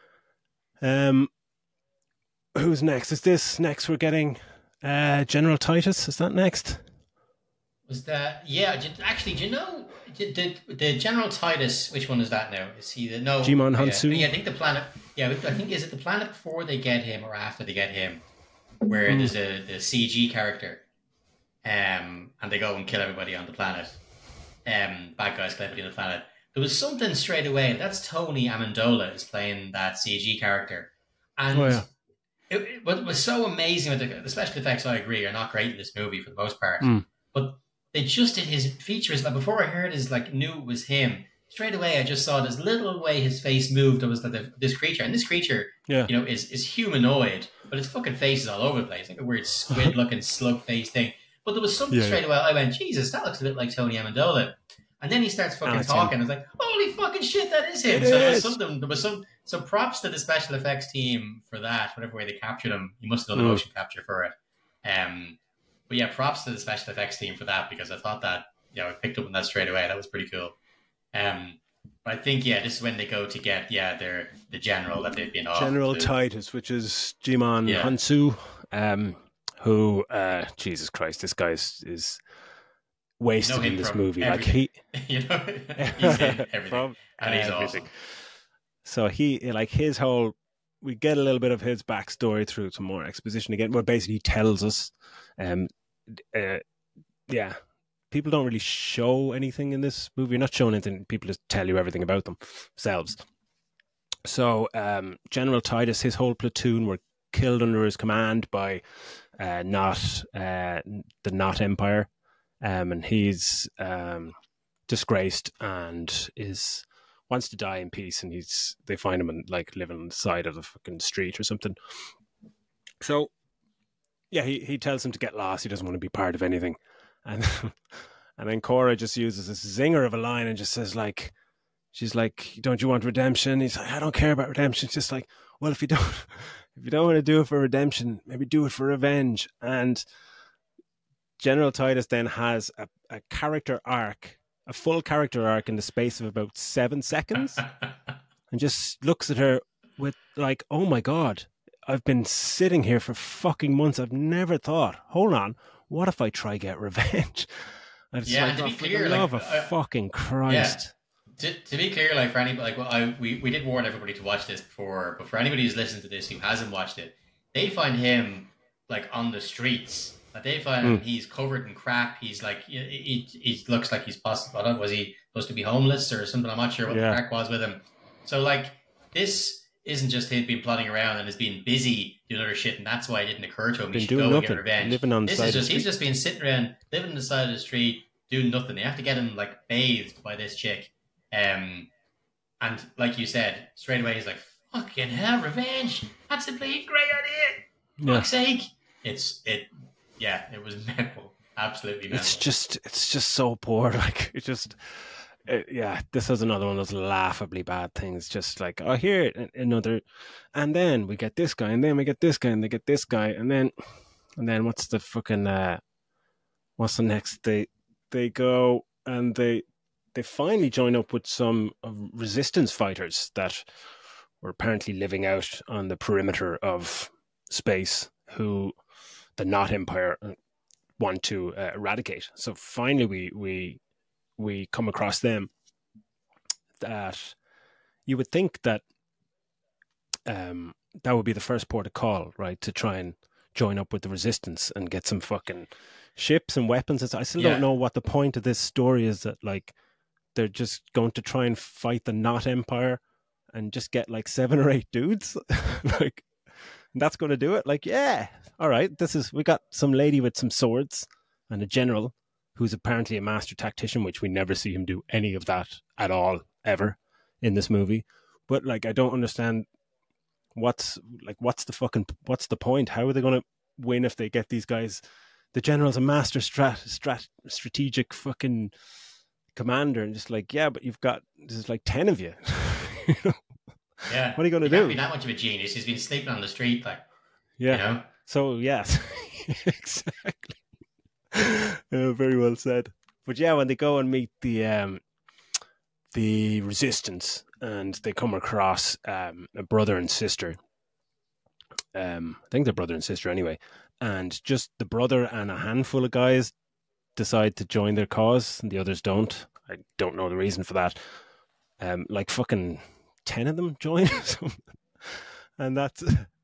Um, who's next? Is this next? We're getting uh, General Titus. Is that next? Was that yeah? Did, actually, do you know did, did the General Titus? Which one is that now? Is he the no? Jimon yeah, Hansu. Yeah, I think the planet. Yeah, I think is it the planet before they get him or after they get him, where mm. there's a the C G character. Um, and they go and kill everybody on the planet. Um, bad guys kill everybody on the planet. There was something straight away. That's Tony Amendola is playing that C G character, and oh, yeah. it, it, what was so amazing with the, the special effects. I agree are not great in this movie for the most part, mm. but they just did his features. Like before I heard his like knew it was him. Straight away, I just saw this little way his face moved. I was like the, this creature, and this creature, yeah. you know, is is humanoid, but his fucking face is all over the place, like a weird squid-looking slug face thing. But there was something yeah, straight yeah. away. I went, Jesus, that looks a bit like Tony Amendola. And then he starts fucking it's talking. him. It's like, holy fucking shit, that is him. It so there is. was something. There was some. So props to the special effects team for that. Whatever way they captured him, he must have done the Mm. motion capture for it. Um, but yeah, props to the special effects team for that because I thought that you know I picked up on that straight away. That was pretty cool. Um, but I think yeah, this is when they go to get yeah, their the general that they've been off. General to, Titus, which is Jimon Yeah. Hansu, um, who, uh, Jesus Christ, this guy is, is wasted You know him in this from movie. Like everything. he, you know, he's in everything, From and he's everything. awesome. So he, like his whole, we get a little bit of his backstory through some more exposition again, where basically he tells us, um, uh, yeah, people don't really show anything in this movie. You're not showing anything. People just tell you everything about themselves. So um, General Titus, his whole platoon were killed under his command by uh, not uh, the Not Empire, um, and he's um, disgraced and is wants to die in peace. And he's they find him and like living on the side of the fucking street or something. So yeah, he he tells him to get lost. He doesn't want to be part of anything, and and then Cora just uses this zinger of a line and just says like. She's like, "Don't you want redemption?" He's like, "I don't care about redemption." It's just like, well, if you don't, if you don't want to do it for redemption, maybe do it for revenge. And General Titus then has a, a character arc, a full character arc in the space of about seven seconds, and just looks at her with like, "Oh my god, I've been sitting here for fucking months. I've never thought. Hold on, what if I try get revenge?" And it's Yeah, like, and to oh, be for clear, the like, love of uh, fucking Christ. Yeah. To, to be clear, like for anybody, like well, I, we we did warn everybody to watch this before, but for anybody who's listened to this who hasn't watched it, they find him like on the streets. Like they find Mm. he's covered in crap. He's like he, he, he looks like he's possible. I don't know, was he supposed to be homeless or something? I'm not sure what Yeah. the crack was with him. So like this isn't just him being plodding around and has been busy doing other shit, and that's why it didn't occur to him Been he should doing go nothing, and get revenge. living on the this side is of the just he's street. just been sitting around living on the side of the street doing nothing. They have to get him like bathed by this chick. Um, And like you said, straight away he's like, "Fucking hell, revenge! That's a bleeding great idea! Yeah. Fuck's sake!" It's it, yeah, it was mental, absolutely mental. It's just, it's just so poor. Like it just, it, yeah. This is another one of those laughably bad things. Just like, oh, here another, and then we get this guy, and then we get this guy, and they get this guy, and then, and then what's the fucking, uh, what's the next? They, they go and they. They finally join up with some resistance fighters that were apparently living out on the perimeter of space, who the Not Empire want to uh, eradicate. So finally, we we we come across them. That you would think that um, that would be the first port of call, right, to try and join up with the resistance and get some fucking ships and weapons. I still Yeah. don't know what the point of this story is. That like. They're just going to try and fight the Not Empire and just get like seven or eight dudes. Like, that's going to do it. Like, yeah, all right. This is, we got some lady with some swords and a general who's apparently a master tactician, which we never see him do any of that at all, ever in this movie. But like, I don't understand what's like, what's the fucking, what's the point? How are they going to win if they get these guys? The general's a master strat, strat, strategic fucking commander, and just like, yeah, but you've got there's like ten of you. You know? Yeah, what are you going to he do? can't be that much of a genius. He's been sleeping on the street, like, Yeah. you know. So yes, exactly. Uh, very well said. But yeah, when they go and meet the um, the resistance, and they come across um, a brother and sister. Um, I think they're brother and sister anyway, and just the brother and a handful of guys decide to join their cause, and the others don't. I don't know the reason for that. Um, like fucking ten of them join or something, and that's.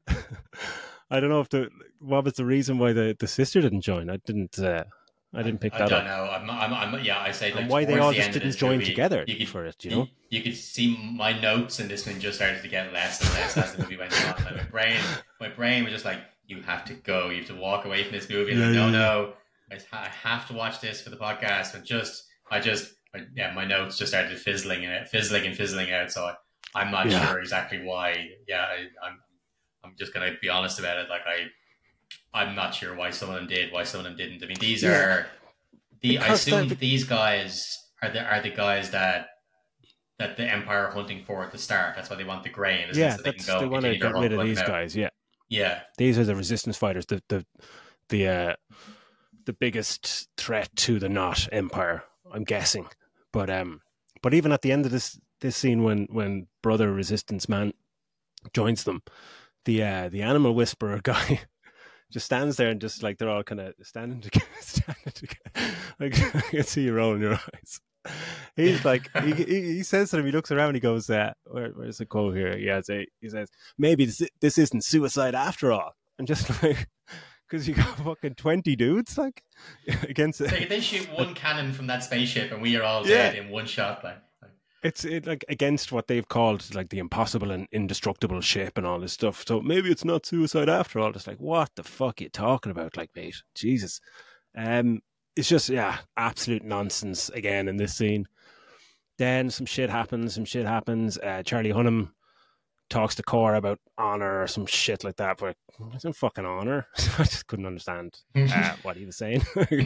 I don't know if the what was the reason why the, the sister didn't join. I didn't. Uh, I didn't pick I that don't up. know. I'm, I'm, I'm, yeah, I say like And why they towards all the just end of didn't this join movie, together you could, for it, you know? You, you could see my notes in this one just started to get less and less as the movie went on. Like my brain, my brain was just like, "You have to go. You have to walk away from this movie." And Yeah, like, no, yeah, no, I, I have to watch this for the podcast. And just, I just, I, yeah, my notes just started fizzling and fizzling and fizzling out. So I, I'm not Yeah. sure exactly why. Yeah, I, I'm, I'm just gonna be honest about it. Like I. I'm not sure why some of them did, why some of them didn't. I mean, these Yeah. are the. I Because assume they're- these guys are the are the guys that that the Empire are hunting for at the start. That's why they want the grain, isn't it? Yeah, So they can that's go they and want to continue their get hunt rid and of wipe them these out. guys. Yeah, Yeah. these are the resistance fighters. The the the uh, the biggest threat to the not Empire, I'm guessing. But um, but even at the end of this this scene, when when brother resistance man joins them, the uh, the animal whisperer guy just stands there and just like they're all kind of standing together, standing together. Like I can see you rolling your eyes. He's like he, he he says to him. He looks around. He goes, uh, where, "Where's the quote here?" He has a he says, "Maybe this this isn't suicide after all." And just like because you got fucking twenty dudes like against it. They, they shoot one cannon from that spaceship, and we are all Yeah. dead in one shot. Like, like It's it, like against what they've called like the impossible and indestructible ship and all this stuff. So maybe it's not suicide after all. It's like, what the fuck are you talking about? Like, mate, Jesus. Um, it's just, yeah, absolute nonsense again in this scene. Then some shit happens, some shit happens. Uh, Charlie Hunnam talks to Cora about honor or some shit like that, but it's a fucking honor. I just couldn't understand uh, what he was saying.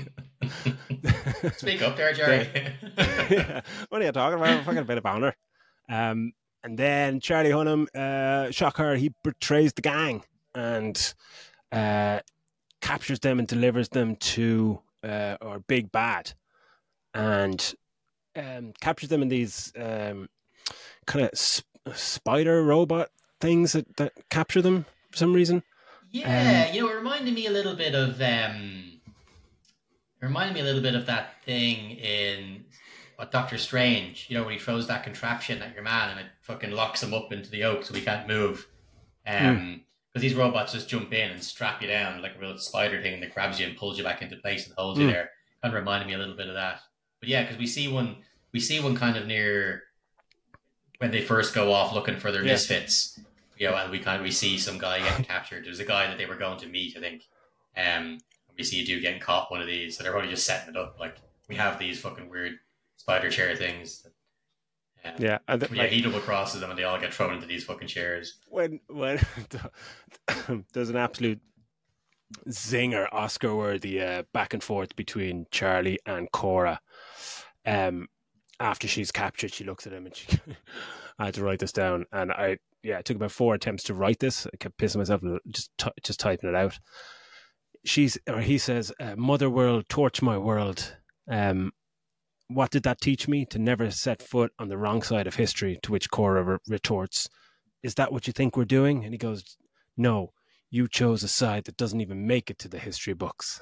Speak up there, Jerry. Yeah. What are you talking about? A fucking bit of honor. Um, and then Charlie Hunnam, uh, shock her, he betrays the gang and uh, captures them and delivers them to uh, our big bad, and um, captures them in these um, kind of sp- spider robot things that, that capture them for some reason. Yeah, Um, you know, it reminded me a little bit of um, it reminded me a little bit of that thing in what Doctor Strange. You know, when he throws that contraption at your man and it fucking locks him up into the oak so he can't move. Um, because these robots just jump in and strap you down like a real spider thing that grabs you and pulls you back into place and holds you Mm. there. Kind of reminded me a little bit of that. But yeah, because we see one, we see one kind of near when they first go off looking for their Yeah. misfits. You know, and we kind of we see some guy getting captured. There's a guy that they were going to meet, I think. Um, we see a dude getting caught one of these, so they're probably just setting it up. Like we have these fucking weird spider chair things. That, um, yeah, and th- yeah, like, he double crosses them, and they all get thrown into these fucking chairs. when when there's an absolute zinger, Oscar-worthy uh, back and forth between Charlie and Cora. Um, after she's captured, she looks at him and she. I had to write this down, and I yeah, it took about four attempts to write this. I kept pissing myself just t- just typing it out. She's or he says, uh, "Mother world, torch my world." Um, what did that teach me? To never set foot on the wrong side of history. To which Cora re- retorts, "Is that what you think we're doing?" And he goes, "No, you chose a side that doesn't even make it to the history books."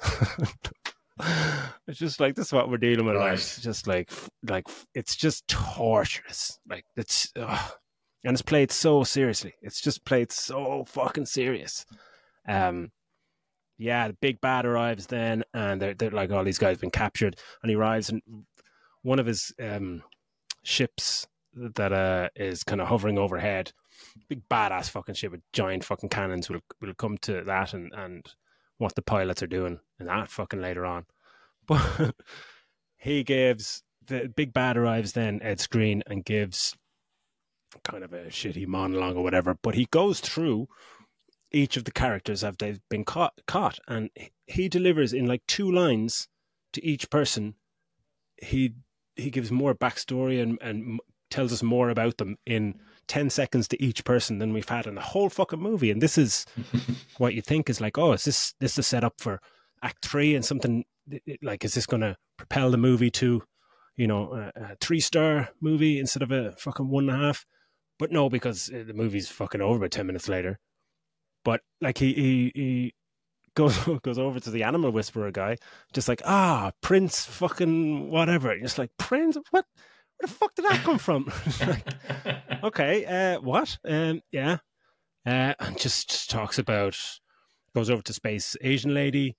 It's just like this is what we're dealing with. Like, Right. it's just like like it's just torturous. Like it's ugh. And it's played so seriously. It's just played so fucking serious. Um, yeah, the big bad arrives then, and they're, they're like, all these guys have been captured, and he arrives, and one of his um ships that uh is kind of hovering overhead, big badass fucking ship with giant fucking cannons. We'll we'll come to that and and what the pilots are doing and that fucking later on. But he gives the big bad arrives then, Ed Screen, and gives kind of a shitty monologue or whatever. But he goes through each of the characters as they've been caught, caught, and he delivers in like two lines to each person. He he gives more backstory and and tells us more about them in ten seconds to each person than we've had in the whole fucking movie. And this is what you think is like, oh, is this this is set up for act three and something like, is this going to propel the movie to, you know, a, a three star movie instead of a fucking one and a half? But no, because the movie's fucking over by ten minutes later. But like he he, he goes goes over to the animal whisperer guy, just like, ah, Prince fucking whatever. Just like, Prince, what? Where the fuck did that come from? Like, okay, uh, what? Um, yeah, uh, and just, just talks about, goes over to Space Asian Lady,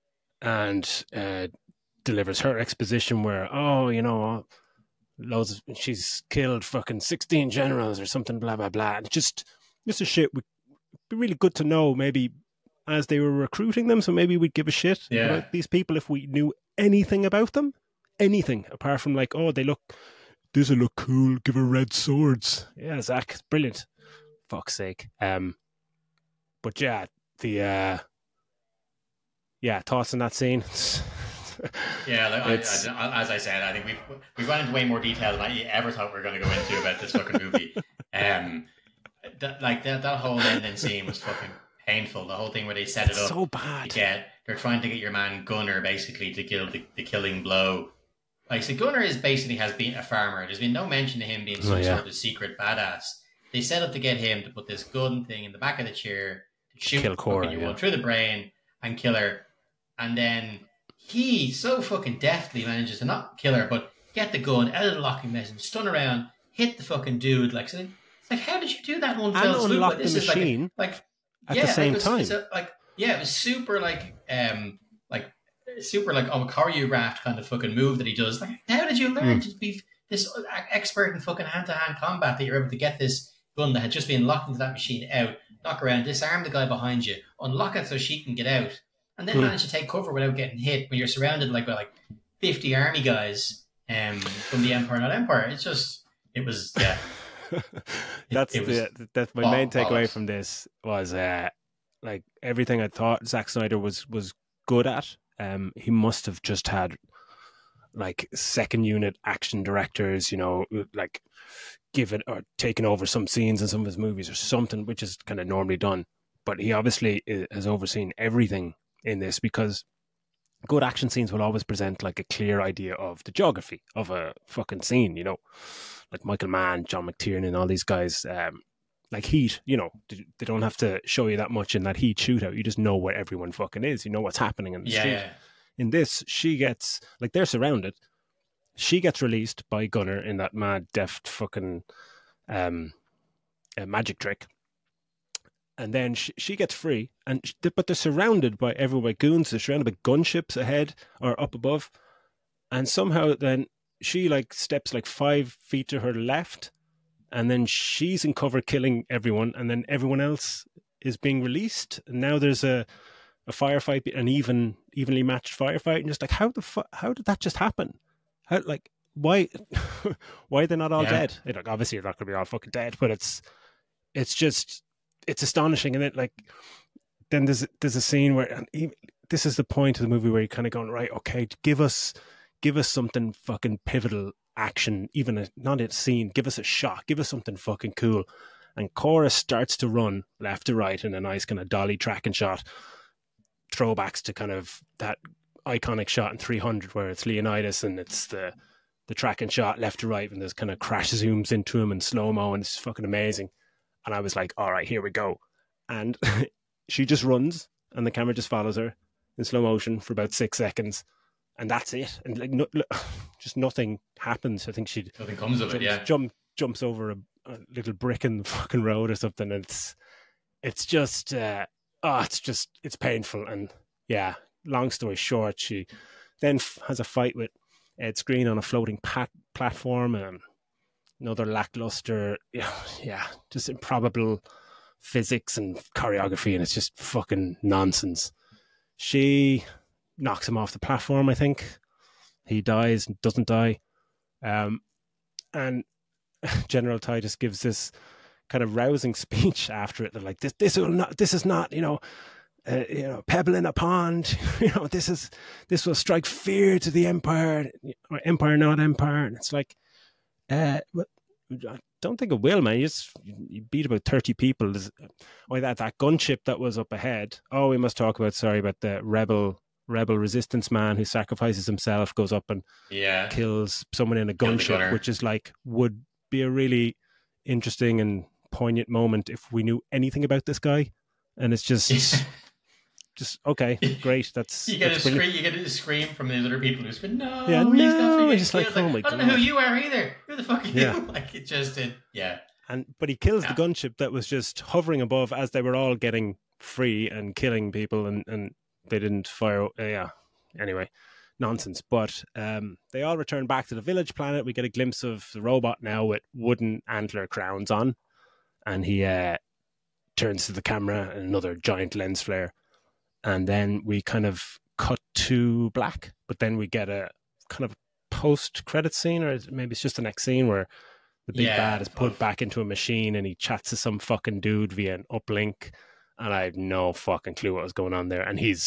and uh, delivers her exposition where, oh, you know, loads of, she's killed fucking sixteen generals or something, blah blah blah. And just just a shit would be really good to know maybe as they were recruiting them. So maybe we'd give a shit Yeah. about these people if we knew anything about them, anything apart from like, oh, they look. Does it look cool? Give her red swords. Yeah, Zach, brilliant. Fuck's sake. Um, but yeah, the uh, yeah, thoughts on that scene. It's, Yeah, like, it's I, I, as I said, I think we've we've gone into way more detail than I ever thought we were going to go into about this fucking movie. Um, that, like that that whole ending scene was fucking painful. The whole thing where they set it's it up so to bad. get, they're trying to get your man Gunner basically to kill the, the killing blow. Like, so Gunner is basically has been a farmer. There's been no mention of him being some Oh, yeah. sort of secret badass. They set up to get him to put this gun thing in the back of the chair to shoot Kill Cora, fucking you yeah. one through the brain and kill her. And then he so fucking deftly manages to not kill her, but get the gun out of the locking mechanism, stun around, hit the fucking dude. Like, so it's like, how did you do that in one And fell swoop? unlock Like, this the is like, a- machine like, at yeah, the same it was, time. It's a, like, yeah, it was super like, um, like super like oh, a choreographed kind of fucking move that he does. Like, how did you learn Mm. to be this expert in fucking hand to hand combat that you're able to get this gun that had just been locked into that machine out, knock around, disarm the guy behind you, unlock it so she can get out, and then Mm. manage to take cover without getting hit when you're surrounded like by like fifty army guys um, from the Empire, not Empire. It's just, it was, yeah. that's it was the that's my ball- main takeaway bollocks. from this was uh like everything I thought Zack Snyder was was good at. Um, he must have just had like second unit action directors, you know, like given or taken over some scenes in some of his movies or something, which is kind of normally done. But he obviously i- has overseen everything in this because good action scenes will always present like a clear idea of the geography of a fucking scene, you know, like Michael Mann, John McTiernan, all these guys. Um, like Heat, you know, they they don't have to show you that much in that Heat shootout. You just know where everyone fucking is. You know what's happening in the Yeah, street. yeah. In this, she gets, like, they're surrounded. She gets released by Gunner in that mad, deft fucking um, uh, magic trick. And then she, she gets free, and sh- but they're surrounded by everyone, by goons. They're surrounded by gunships ahead or up above. And somehow then she, like, steps like five feet to her left, and then she's in cover killing everyone, and then everyone else is being released. And now there's a, a firefight, an even evenly matched firefight, and just like, how the fu- how did that just happen? How, like, why why are they not all Yeah. dead? Like, obviously they're not going to be all fucking dead, but it's it's just it's astonishing. And it, like, then there's there's a scene where, and even, this is the point of the movie where you're kind of going, right, okay, give us give us something fucking pivotal action, even a, not a scene, give us a shot, give us something fucking cool. And Cora starts to run left to right in a nice kind of dolly tracking shot, throwbacks to kind of that iconic shot in three hundred where it's Leonidas and it's the the tracking shot left to right, and there's kind of crash zooms into him in slow-mo, and it's fucking amazing. And I was like, all right, here we go. And she just runs, and the camera just follows her in slow motion for about six seconds, and that's it. And like, no, just nothing happens. I think she Nothing comes of jumps, it, yeah. jump, jumps over a, a little brick in the fucking road or something. And it's it's just uh, oh, it's just it's painful. And yeah, long story short, she then f- has a fight with Ed Skrein on a floating pat- platform. Um, another lackluster, yeah, yeah, just improbable physics and choreography, and it's just fucking nonsense. She knocks him off the platform, I think. He dies, doesn't die. Um, and General Titus gives this kind of rousing speech after it. They're like, this, this will not, this is not, you know, uh, you know, pebble in a pond. You know, this is, this will strike fear to the Empire, or Empire, not Empire. And it's like, uh, but I don't think it will, man. You just you beat about thirty people. There's, oh, that that gunship that was up ahead. Oh, we must talk about sorry about the rebel rebel resistance man who sacrifices himself, goes up and Yeah. kills someone in a Killed the gunship, gunner. which is like would be a really interesting and poignant moment if we knew anything about this guy. And it's just just okay, great. That's You get that's a brilliant. scream. You get a scream from the other people who scream, "No, Yeah, he's no, got to get it's like, killed." oh Like, my I don't know who God. you are either. Who the fuck are you? Yeah. Like, it just did. Yeah. And but he kills Yeah. the gunship that was just hovering above as they were all getting free and killing people, and, and they didn't fire. Uh, yeah. Anyway, nonsense. But um, they all return back to the village planet. We get a glimpse of the robot now with wooden antler crowns on, and he uh, turns to the camera and another giant lens flare, and then we kind of cut to black. But then we get a kind of post credit scene, or maybe it's just the next scene where the big Yeah, bad is put of- back into a machine and he chats to some fucking dude via an uplink, and I have no fucking clue what was going on there. And he's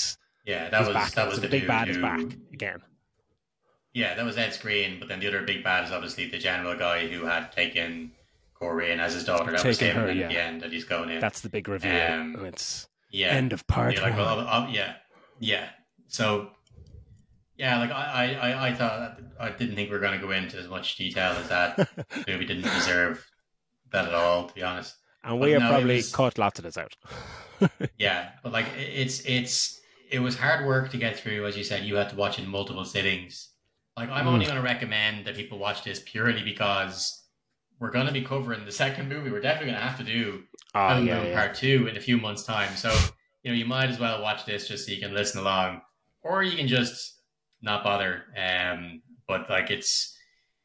Yeah, that He's was back that now. was So the the big dude bad is who. back again. Yeah, that was Ed Screen, but then the other big bad is obviously the general guy who had taken Corey in as his daughter. That was Taking him, and her, then at the yeah. end that he's going in. That's the big reveal. Um, And it's yeah, end of and part you're like, well, one. oh, oh, yeah, yeah. So yeah, like I, I, I thought I didn't think we were going to go into as much detail as that. Movie didn't deserve that at all, to be honest. And But we have no, it probably was cut lots of this out. yeah, but like it's it's it was hard work to get through. As you said, you had to watch in multiple sittings. Like I'm only Mm. going to recommend that people watch this purely because we're going to be covering the second movie. We're definitely going to have to do Oh, Film yeah, Room yeah. Part Two in a few months' time. So you know you might as well watch this just so you can listen along, or you can just not bother. Um, but like it's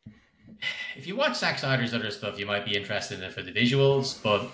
if you watch Zack Snyder's other stuff, you might be interested in it for the visuals, but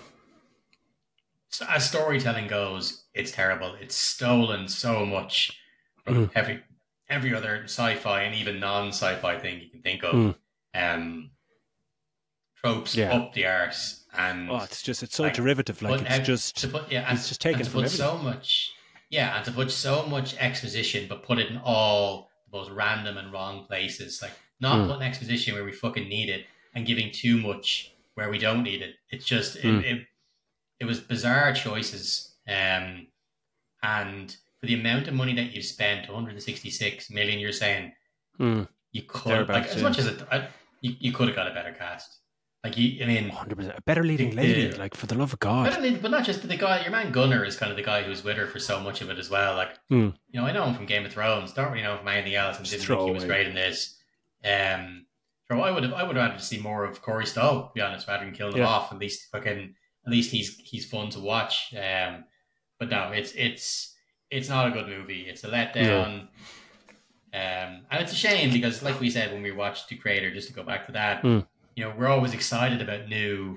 as storytelling goes, it's terrible. It's stolen so much from Mm. every every other sci-fi and even non-sci-fi thing you can think of. Mm. Um, tropes Yeah. up the arse, and Oh, it's just it's so like, derivative. Like put it's ev- just to put yeah, and, it's just taken and to from put everything. so much yeah, and to put so much exposition, but put it in all the most random and wrong places. Like not Mm. putting exposition where we fucking need it, and giving too much where we don't need it. It's just Mm. it, it it was bizarre choices, um, and for the amount of money that you've spent, one hundred sixty-six million, you're saying Mm. you could Thereabouts, like as yeah. much as it, I, you, you could have got a better cast. Like you, I mean, one hundred percent. A better leading lady, Yeah. like for the love of I God. don't need, but not just the guy. Your man Gunnar is kind of the guy who's with her for so much of it as well. Like Mm. you know, I know him from Game of Thrones. Don't really know him from anything else, and Just didn't throw think he was away. great in this. Um, so I would have, I would have rather see more of Corey Stoll, to be honest, rather than killing him Yeah. off. At least fucking, at least he's he's fun to watch. Um, but no, it's it's it's not a good movie. It's a letdown. Um, and it's a shame because, like we said when we watched The Creator, just to go back to that, Mm. you know, we're always excited about new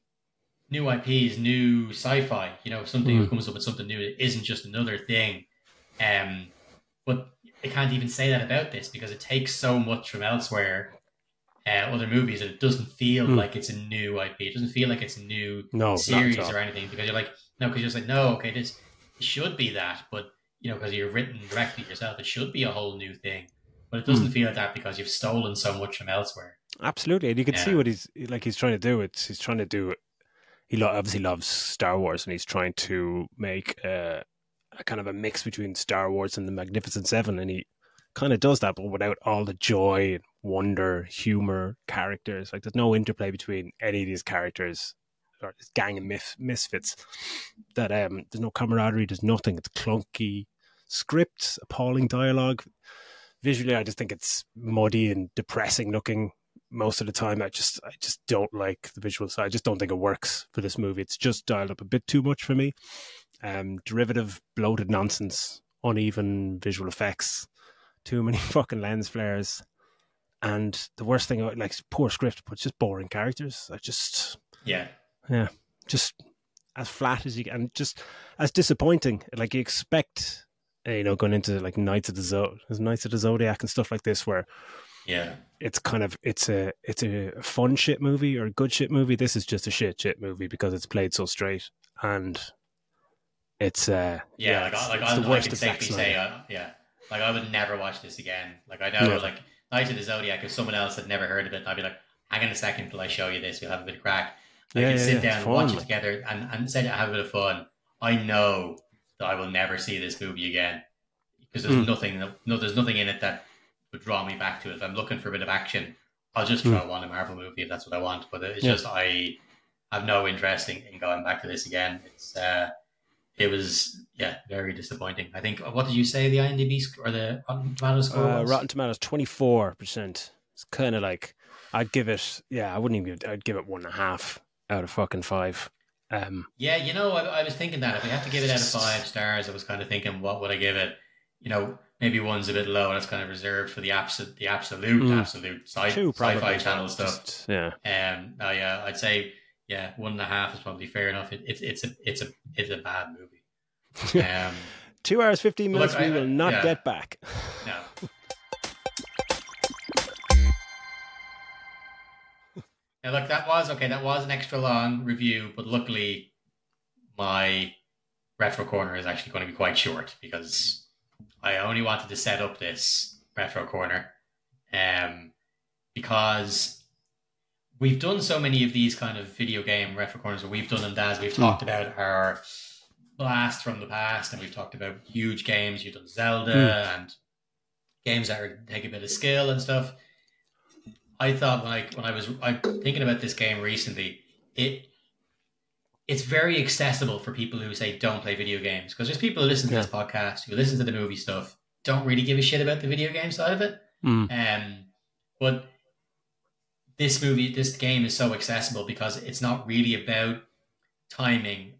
new I Ps, new sci-fi. You know, something Mm. who comes up with something new that isn't just another thing. Um, but I can't even say that about this because it takes so much from elsewhere, uh, other movies, that it doesn't feel Mm. like it's a new I P. It doesn't feel like it's a new No, series not at all. or anything because you're like, no, because you're just like, no, okay, this it should be that, but you know, because you're written directly yourself, it should be a whole new thing. But it doesn't Mm. feel like that because you've stolen so much from elsewhere. Absolutely, and you can see Yeah. what he's like. He's trying to do. It's he's trying to do. He lo- obviously loves Star Wars, and he's trying to make uh, a kind of a mix between Star Wars and the Magnificent Seven, and he kind of does that, but without all the joy, wonder, humor, characters. Like there's no interplay between any of these characters or this gang of mis- misfits. That um, there's no camaraderie. There's nothing. It's clunky scripts, appalling dialogue. Visually, I just think it's muddy and depressing looking most of the time. I just, I just don't like the visual side. I just don't think it works for this movie. It's just dialed up a bit too much for me. Um, derivative, bloated nonsense, uneven visual effects, too many fucking lens flares, and the worst thing, like poor script, but just boring characters. I just, Yeah. yeah, just as flat as you can, and just as disappointing. Like you expect. You know, going into like Knights of the Zod, Knights of the Zodiac and stuff like this, where Yeah. it's kind of it's a it's a fun shit movie or a good shit movie. This is just a shit shit movie because it's played so straight, and it's uh Yeah, yeah, like, it's, I, like it's I, the I worst can of Zack safely Snyder. say, uh, yeah, like I would never watch this again. Like I know, Never. like Night of the Zodiac, if someone else had never heard of it, I'd be like, hang on a second till I show you this. We'll have a bit of crack. Like, Yeah, you yeah, sit yeah, down it's and watch fun, it like. together and, and sit down and have a bit of fun. I know that I will never see this movie again because there's Mm. nothing, no, there's nothing in it that would draw me back to it. If I'm looking for a bit of action, I'll just Mm. throw on a Marvel movie if that's what I want. But it's Yeah. just I have no interest in, in going back to this again. It's uh, it was yeah very disappointing. I think what did you say the IMDb sc- or the Rotten Tomatoes score Uh, was? Rotten Tomatoes twenty four percent. It's kind of like I'd give it. Yeah, I wouldn't even give. It, I'd give it one and a half out of fucking five. Um, Yeah, you know, I, I was thinking that if I had to give it out of five stars, I was kind of thinking, what would I give it? You know, maybe one's a bit low. That's kind of reserved for the absolute, the absolute, Mm. absolute sci- two probably. sci-fi channel stuff. Just, yeah. Um, oh yeah, I'd say yeah, one and a half is probably fair enough. It, it's it's a it's a it's a bad movie. Um, Two hours, fifteen minutes. Look, I- we will not yeah. get back. no. Now look, that was okay. That was an extra long review, but luckily, my retro corner is actually going to be quite short because I only wanted to set up this retro corner, um, because we've done so many of these kind of video game retro corners where we've done them as we've talked mm. about our blast from the past, and we've talked about huge games. You've done Zelda mm. and games that are, take a bit of skill and stuff. I thought when I when I was I, thinking about this game recently, it it's very accessible for people who say don't play video games, because there's people who listen to yeah. this podcast, who listen to the movie stuff, don't really give a shit about the video game side of it. Mm. Um, but this movie, this game is so accessible because it's not really about timing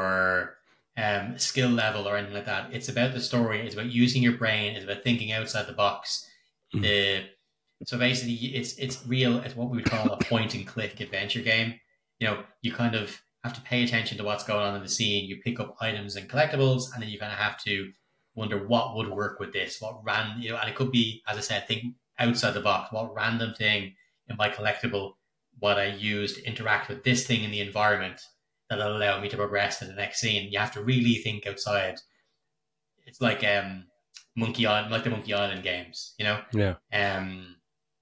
or um, skill level or anything like that. It's about the story. It's about using your brain. It's about thinking outside the box. Mm. The So basically, it's it's real. It's what we would call a point and click adventure game. You know, you kind of have to pay attention to what's going on in the scene. You pick up items and collectibles, and then you kind of have to wonder what would work with this. What ran, you know, and it could be, as I said, think outside the box. What random thing in my collectible would I use to interact with this thing in the environment that'll allow me to progress to the next scene? You have to really think outside. It's like um, Monkey Island, like the Monkey Island games, you know. Yeah. Um.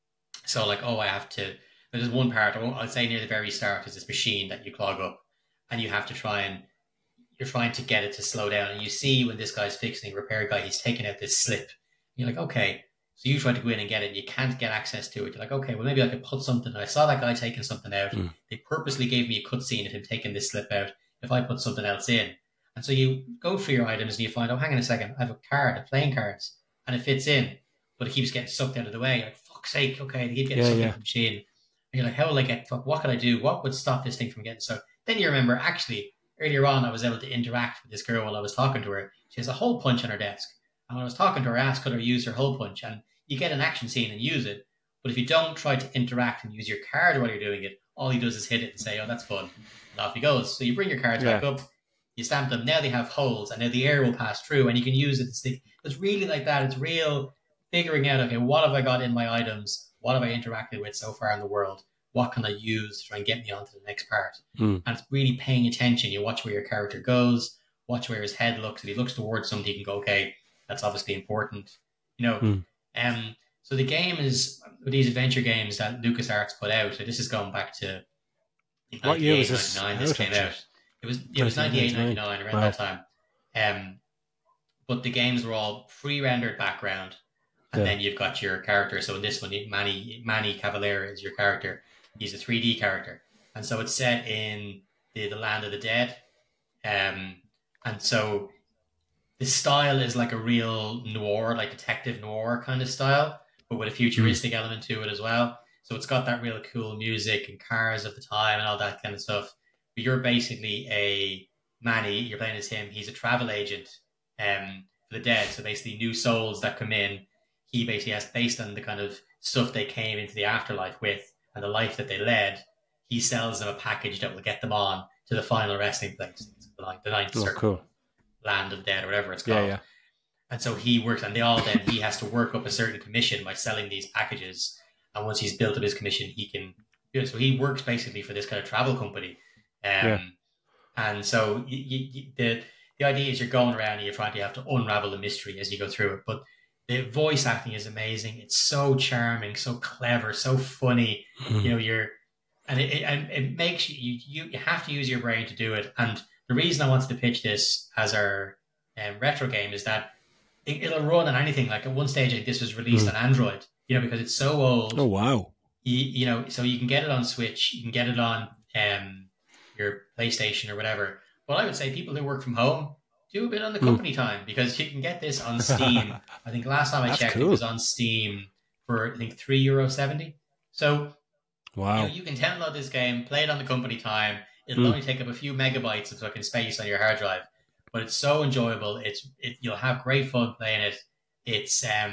So like, oh, I have to, there's one part, I'd say near the very start is this machine that you clog up, and you have to try and, you're trying to get it to slow down. And you see when this guy's fixing, repair guy, he's taking out this slip. You're like, okay. So you try to go in and get it, and you can't get access to it. You're like, okay, well, maybe I could put something. I saw that guy taking something out. Mm. They purposely gave me a cutscene of him taking this slip out. If I put something else in. And so you go through your items and you find, oh, hang on a second, I have a card, a playing cards, and it fits in, but it keeps getting sucked out of the way. You're like, fuck's sake, okay, they keep getting yeah, sucked yeah. out of the machine. And you're like, how will I get, fuck, what can I do? What would stop this thing from getting sucked? Then you remember, actually, earlier on, I was able to interact with this girl while I was talking to her. She has a hole punch on her desk. And when I was talking to her, I asked, could I use her hole punch? And you get an action scene and use it. But if you don't try to interact and use your card while you're doing it, all he does is hit it and say, oh, that's fun. And off he goes. So you bring your cards yeah. back up, you stamp them. Now they have holes, and now the air will pass through, and you can use it to stick. It's really like that. It's real figuring out, okay, what have I got in my items? What have I interacted with so far in the world? What can I use to try and get me onto the next part? Mm. And it's really paying attention. You watch where your character goes, watch where his head looks. If he looks towards something, you can go, okay, that's obviously important. You know, mm. um, so the game is, with these adventure games that LucasArts put out, so this is going back to what year was this? This came out. It was it was ninety-eight, ninety-nine, around wow. that time. Um, but the games were all pre-rendered background, and yeah. then you've got your character. So in this one, Manny Manny Cavalier is your character. He's a three D character, and so it's set in the, the land of the dead. Um, and so the style is like a real noir, like detective noir kind of style, but with a futuristic mm. element to it as well. So it's got that real cool music and cars of the time and all that kind of stuff. But you're basically a Manny, you're playing as him. He's a travel agent um, for the dead. So basically new souls that come in, he basically has, based on the kind of stuff they came into the afterlife with and the life that they led, he sells them a package that will get them on to the final resting place, like the ninth oh, circle, cool. land of dead, or whatever it's called. Yeah, yeah. And so he works, and they all then he has to work up a certain commission by selling these packages. And once he's built up his commission, he can do it. So he works basically for this kind of travel company. Um, yeah. And so you, you, the the idea is you're going around and you're trying to have to unravel the mystery as you go through it. But the voice acting is amazing. It's so charming, so clever, so funny. Mm. You know, you're and it, it it makes you, you you have to use your brain to do it. And the reason I wanted to pitch this as our um, retro game is that it, it'll run on anything. Like at one stage, like, this was released mm. on Android. You know, because it's so old. Oh wow! You, you know, so you can get it on Switch, you can get it on um, your PlayStation or whatever. But I would say people who work from home do a bit on the company mm. time, because you can get this on Steam. I think last time I That's checked, cool. it was on Steam for I think three euro seventy. So wow, you know, you can download this game, play it on the company time. It'll mm. only take up a few megabytes of fucking space on your hard drive, but it's so enjoyable. It's it, you'll have great fun playing it. It's um.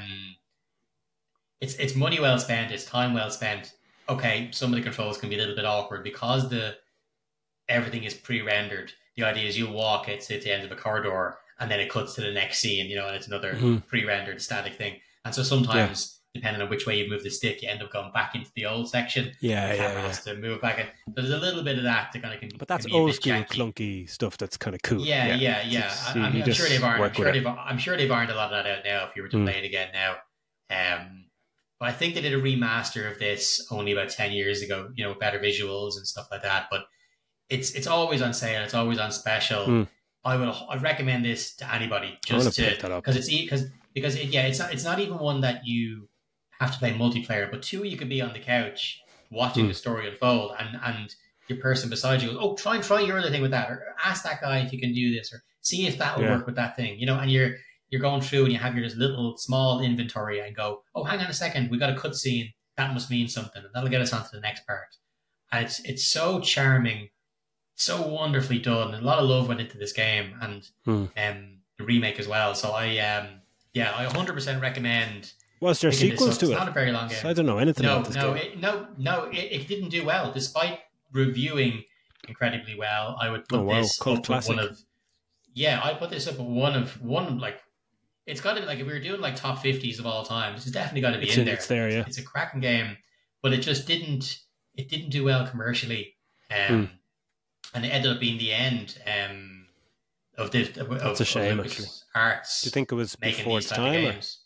It's it's money well spent. It's time well spent. Okay, some of the controls can be a little bit awkward because the everything is pre-rendered. The idea is you walk it to the end of a corridor and then it cuts to the next scene, you know, and it's another mm-hmm. pre-rendered static thing. And so sometimes depending on which way you move the stick, you end up going back into the old section. Yeah, the yeah, camera yeah. has to move back. In. So there's a little bit of that to kind of can, But that's can be a old bit school janky. clunky stuff. That's kind of cool. Yeah, yeah, yeah. It's- I, you- I'm, you I'm just sure they've ironed. I'm work sure with they've. I'm sure they've ironed a lot of that out now. If you were to Mm. play it again now, um, but I think they did a remaster of this only about ten years ago. You know, with better visuals and stuff like that. But it's it's always on sale. It's always on special. Mm. I would I recommend this to anybody I wanna just to pick that up. because it's because because it, yeah, it's not it's not even one that you have to play multiplayer. But two, you could be on the couch watching Mm. the story unfold, and and your person beside you goes, "Oh, try and try your other thing with that," or ask that guy if you can do this, or see if that will Yeah. work with that thing. You know, and you're you're going through and you have your this little small inventory and go, "Oh, hang on a second, we got a cutscene. That must mean something, and that'll get us onto the next part." And it's it's so charming, so wonderfully done. A lot of love went into this game, and Hmm. um, the remake as well. So I um yeah, I one hundred percent recommend. Was there picking this sequels up. to It's it? not a very long game. I don't know anything No, about this no, game. it, no, no. It, it didn't do well, despite reviewing incredibly well. I would put Oh, wow. this Cult up with one classic. of. Yeah, I put this up at one of one like. It's got to be like if we were doing like top fifties of all time. This is definitely got to be It's in in- there. it's there, yeah. It's a cracking game, but it just didn't. It didn't do well commercially, Hmm. um, and it ended up being the end um, of the. Of, That's a shame, of actually. Lucas Arts Do you think it was making before these its type of time? Or? games.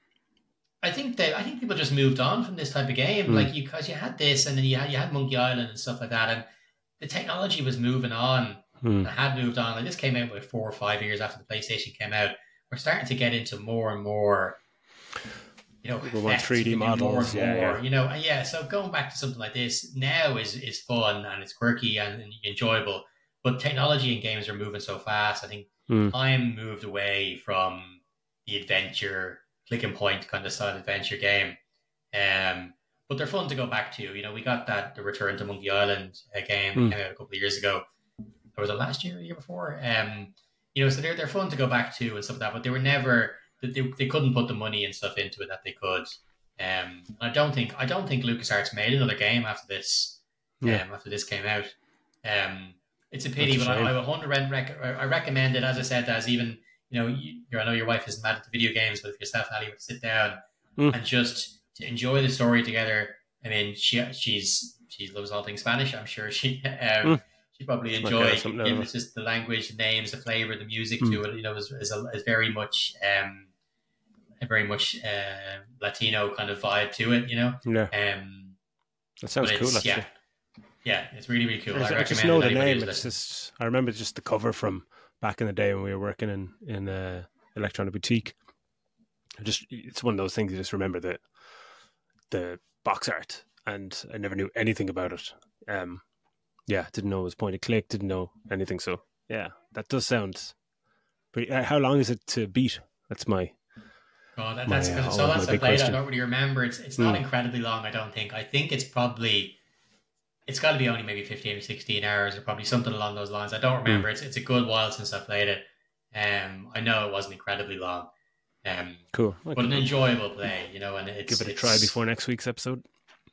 I think they, I think people just moved on from this type of game, Mm. like you, because you had this, and then you had you had Monkey Island and stuff like that, and the technology was moving on, Hmm. and had moved on. Like this came out like four or five years after the PlayStation came out. We're starting to get into more and more, you know, We want effects. three D We can do more models, and yeah, more, yeah. you know, and yeah. So going back to something like this now is is fun and it's quirky and, and enjoyable. But technology and games are moving so fast. I think Hmm. time moved away from the adventure, click and point kind of style adventure game. Um, but they're fun to go back to. You know, we got that the Return to Monkey Island uh, game Mm. that came out a couple of years ago. Or was it last year or the year before? Um, you know, so they're they're fun to go back to and stuff like that. But they were never they, they couldn't put the money and stuff into it that they could. Um, I don't think I don't think LucasArts made another game after this. Yeah. Um, after this came out. Um, it's a pity, That's a but I, shame. I would one hundred percent rec- I recommend it. As I said, as even you know, you, I know your wife isn't mad at the video games, but if yourself and Ali would sit down Mm. and just to enjoy the story together. I mean, she she's she loves all things Spanish. I'm sure she um, Mm. she probably Might enjoy. get something out of You know, it. it's just the language, the names, the flavor, the music Mm. to it. You know, is is, a, is very much um, a very much uh, Latino kind of vibe to it. You know, Yeah, um, that sounds but cool. it's- Actually, yeah, yeah, it's really really cool. I, I, recommend just know it the to anybody name. who's It's listening. just I remember just the cover from back in the day when we were working in in a electronic boutique. I just it's one of those things you just remember the the box art, and I never knew anything about it. Um, yeah, didn't know it was point and click. Didn't know anything. So yeah, that does sound. Pretty, uh, how long is it to beat? That's my. Oh, that, My, that's uh, because it's always so my that's I big played. question. I don't really remember. It's it's not Mm. incredibly long. I don't think. I think it's probably it's got to be only maybe fifteen or sixteen hours, or probably something along those lines. I don't Hmm. remember. It's it's a good while since I played it. Um, I know it wasn't incredibly long. Um, Cool. but an enjoyable play, you know, and it's Give it a it's- try before next week's episode.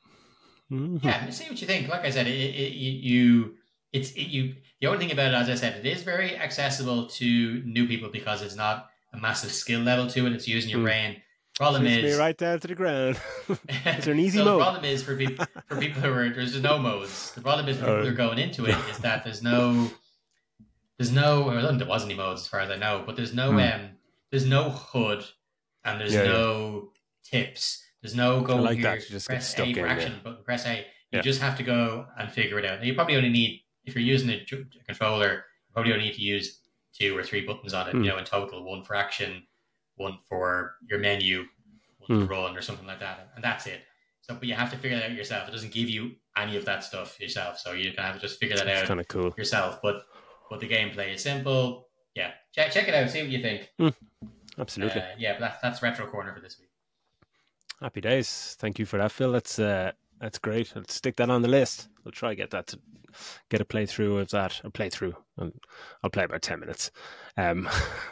Mhm. Yeah, see what you think. Like I said, it, it, you, you it's it, you. The only thing about it, as I said, it is very accessible to new people because it's not a massive skill level to it. It's using your Mm. brain. Problem Shoots me is, right down to the ground. Is there an easy so mode? The problem is for people for people who are there's no modes. The problem is for people Oh. who are going into it is that there's no there's no or I don't think there was any modes as far as I know, but there's no Hmm. um there's no H U D and there's Yeah, yeah. no tips. There's no go I like here, that. You just get press stuck A for in, action, yeah. but press A. You Yeah. just have to go and figure it out. Now, you probably only need if you're using a ju- controller, you probably only need to use two or three buttons on it. Hmm. You know, in total, one for action, one for your menu, one Hmm. to run or something like that, and that's it. So, but you have to figure that out yourself. It doesn't give you any of that stuff yourself, so you kind of have to just figure that It's out kind of cool. yourself. But but the gameplay is simple. Yeah, check check it out. See what you think. Absolutely. Uh, yeah, but that's that's Retro Corner for this week. Happy days. Thank you for that, Phil. That's uh, that's great. I'll stick that on the list. I'll try get that to get a playthrough of that. A playthrough. I'll, I'll play about ten minutes, um,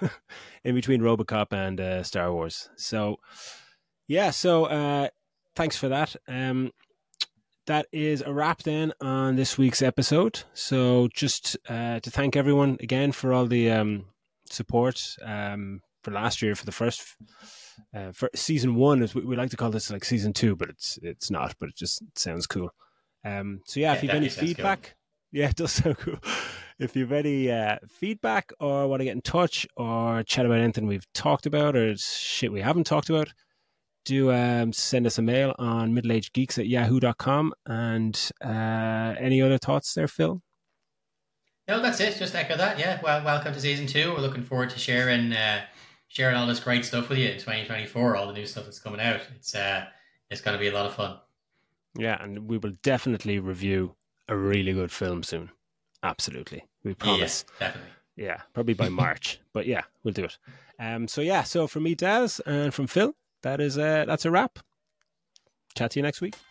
in between RoboCop and uh, Star Wars. So yeah. So uh, thanks for that. Um, that is a wrap then on this week's episode. So just uh, to thank everyone again for all the um, support. Um, for last year for the first uh, for season one. Is we, we like to call this like season two, but it's it's not. But it just sounds cool. Um, so yeah, Yeah, if you have any definitely sounds feedback, cool. yeah, it does sound cool. If you have any uh, feedback or want to get in touch or chat about anything we've talked about or shit we haven't talked about, do um, send us a mail on middleagedgeeks at yahoo dot com. And uh, any other thoughts there, Phil? No, that's it. Just echo that. Yeah. Well, welcome to season two. We're looking forward to sharing uh, sharing all this great stuff with you in twenty twenty-four. All the new stuff that's coming out. It's uh, it's going to be a lot of fun. Yeah, and we will definitely review a really good film soon. Absolutely, we promise. Yeah, definitely. Yeah, probably by March. But yeah, we'll do it. Um. So yeah. So from me, Daz, and from Phil, that is uh, that's a wrap. Chat to you next week.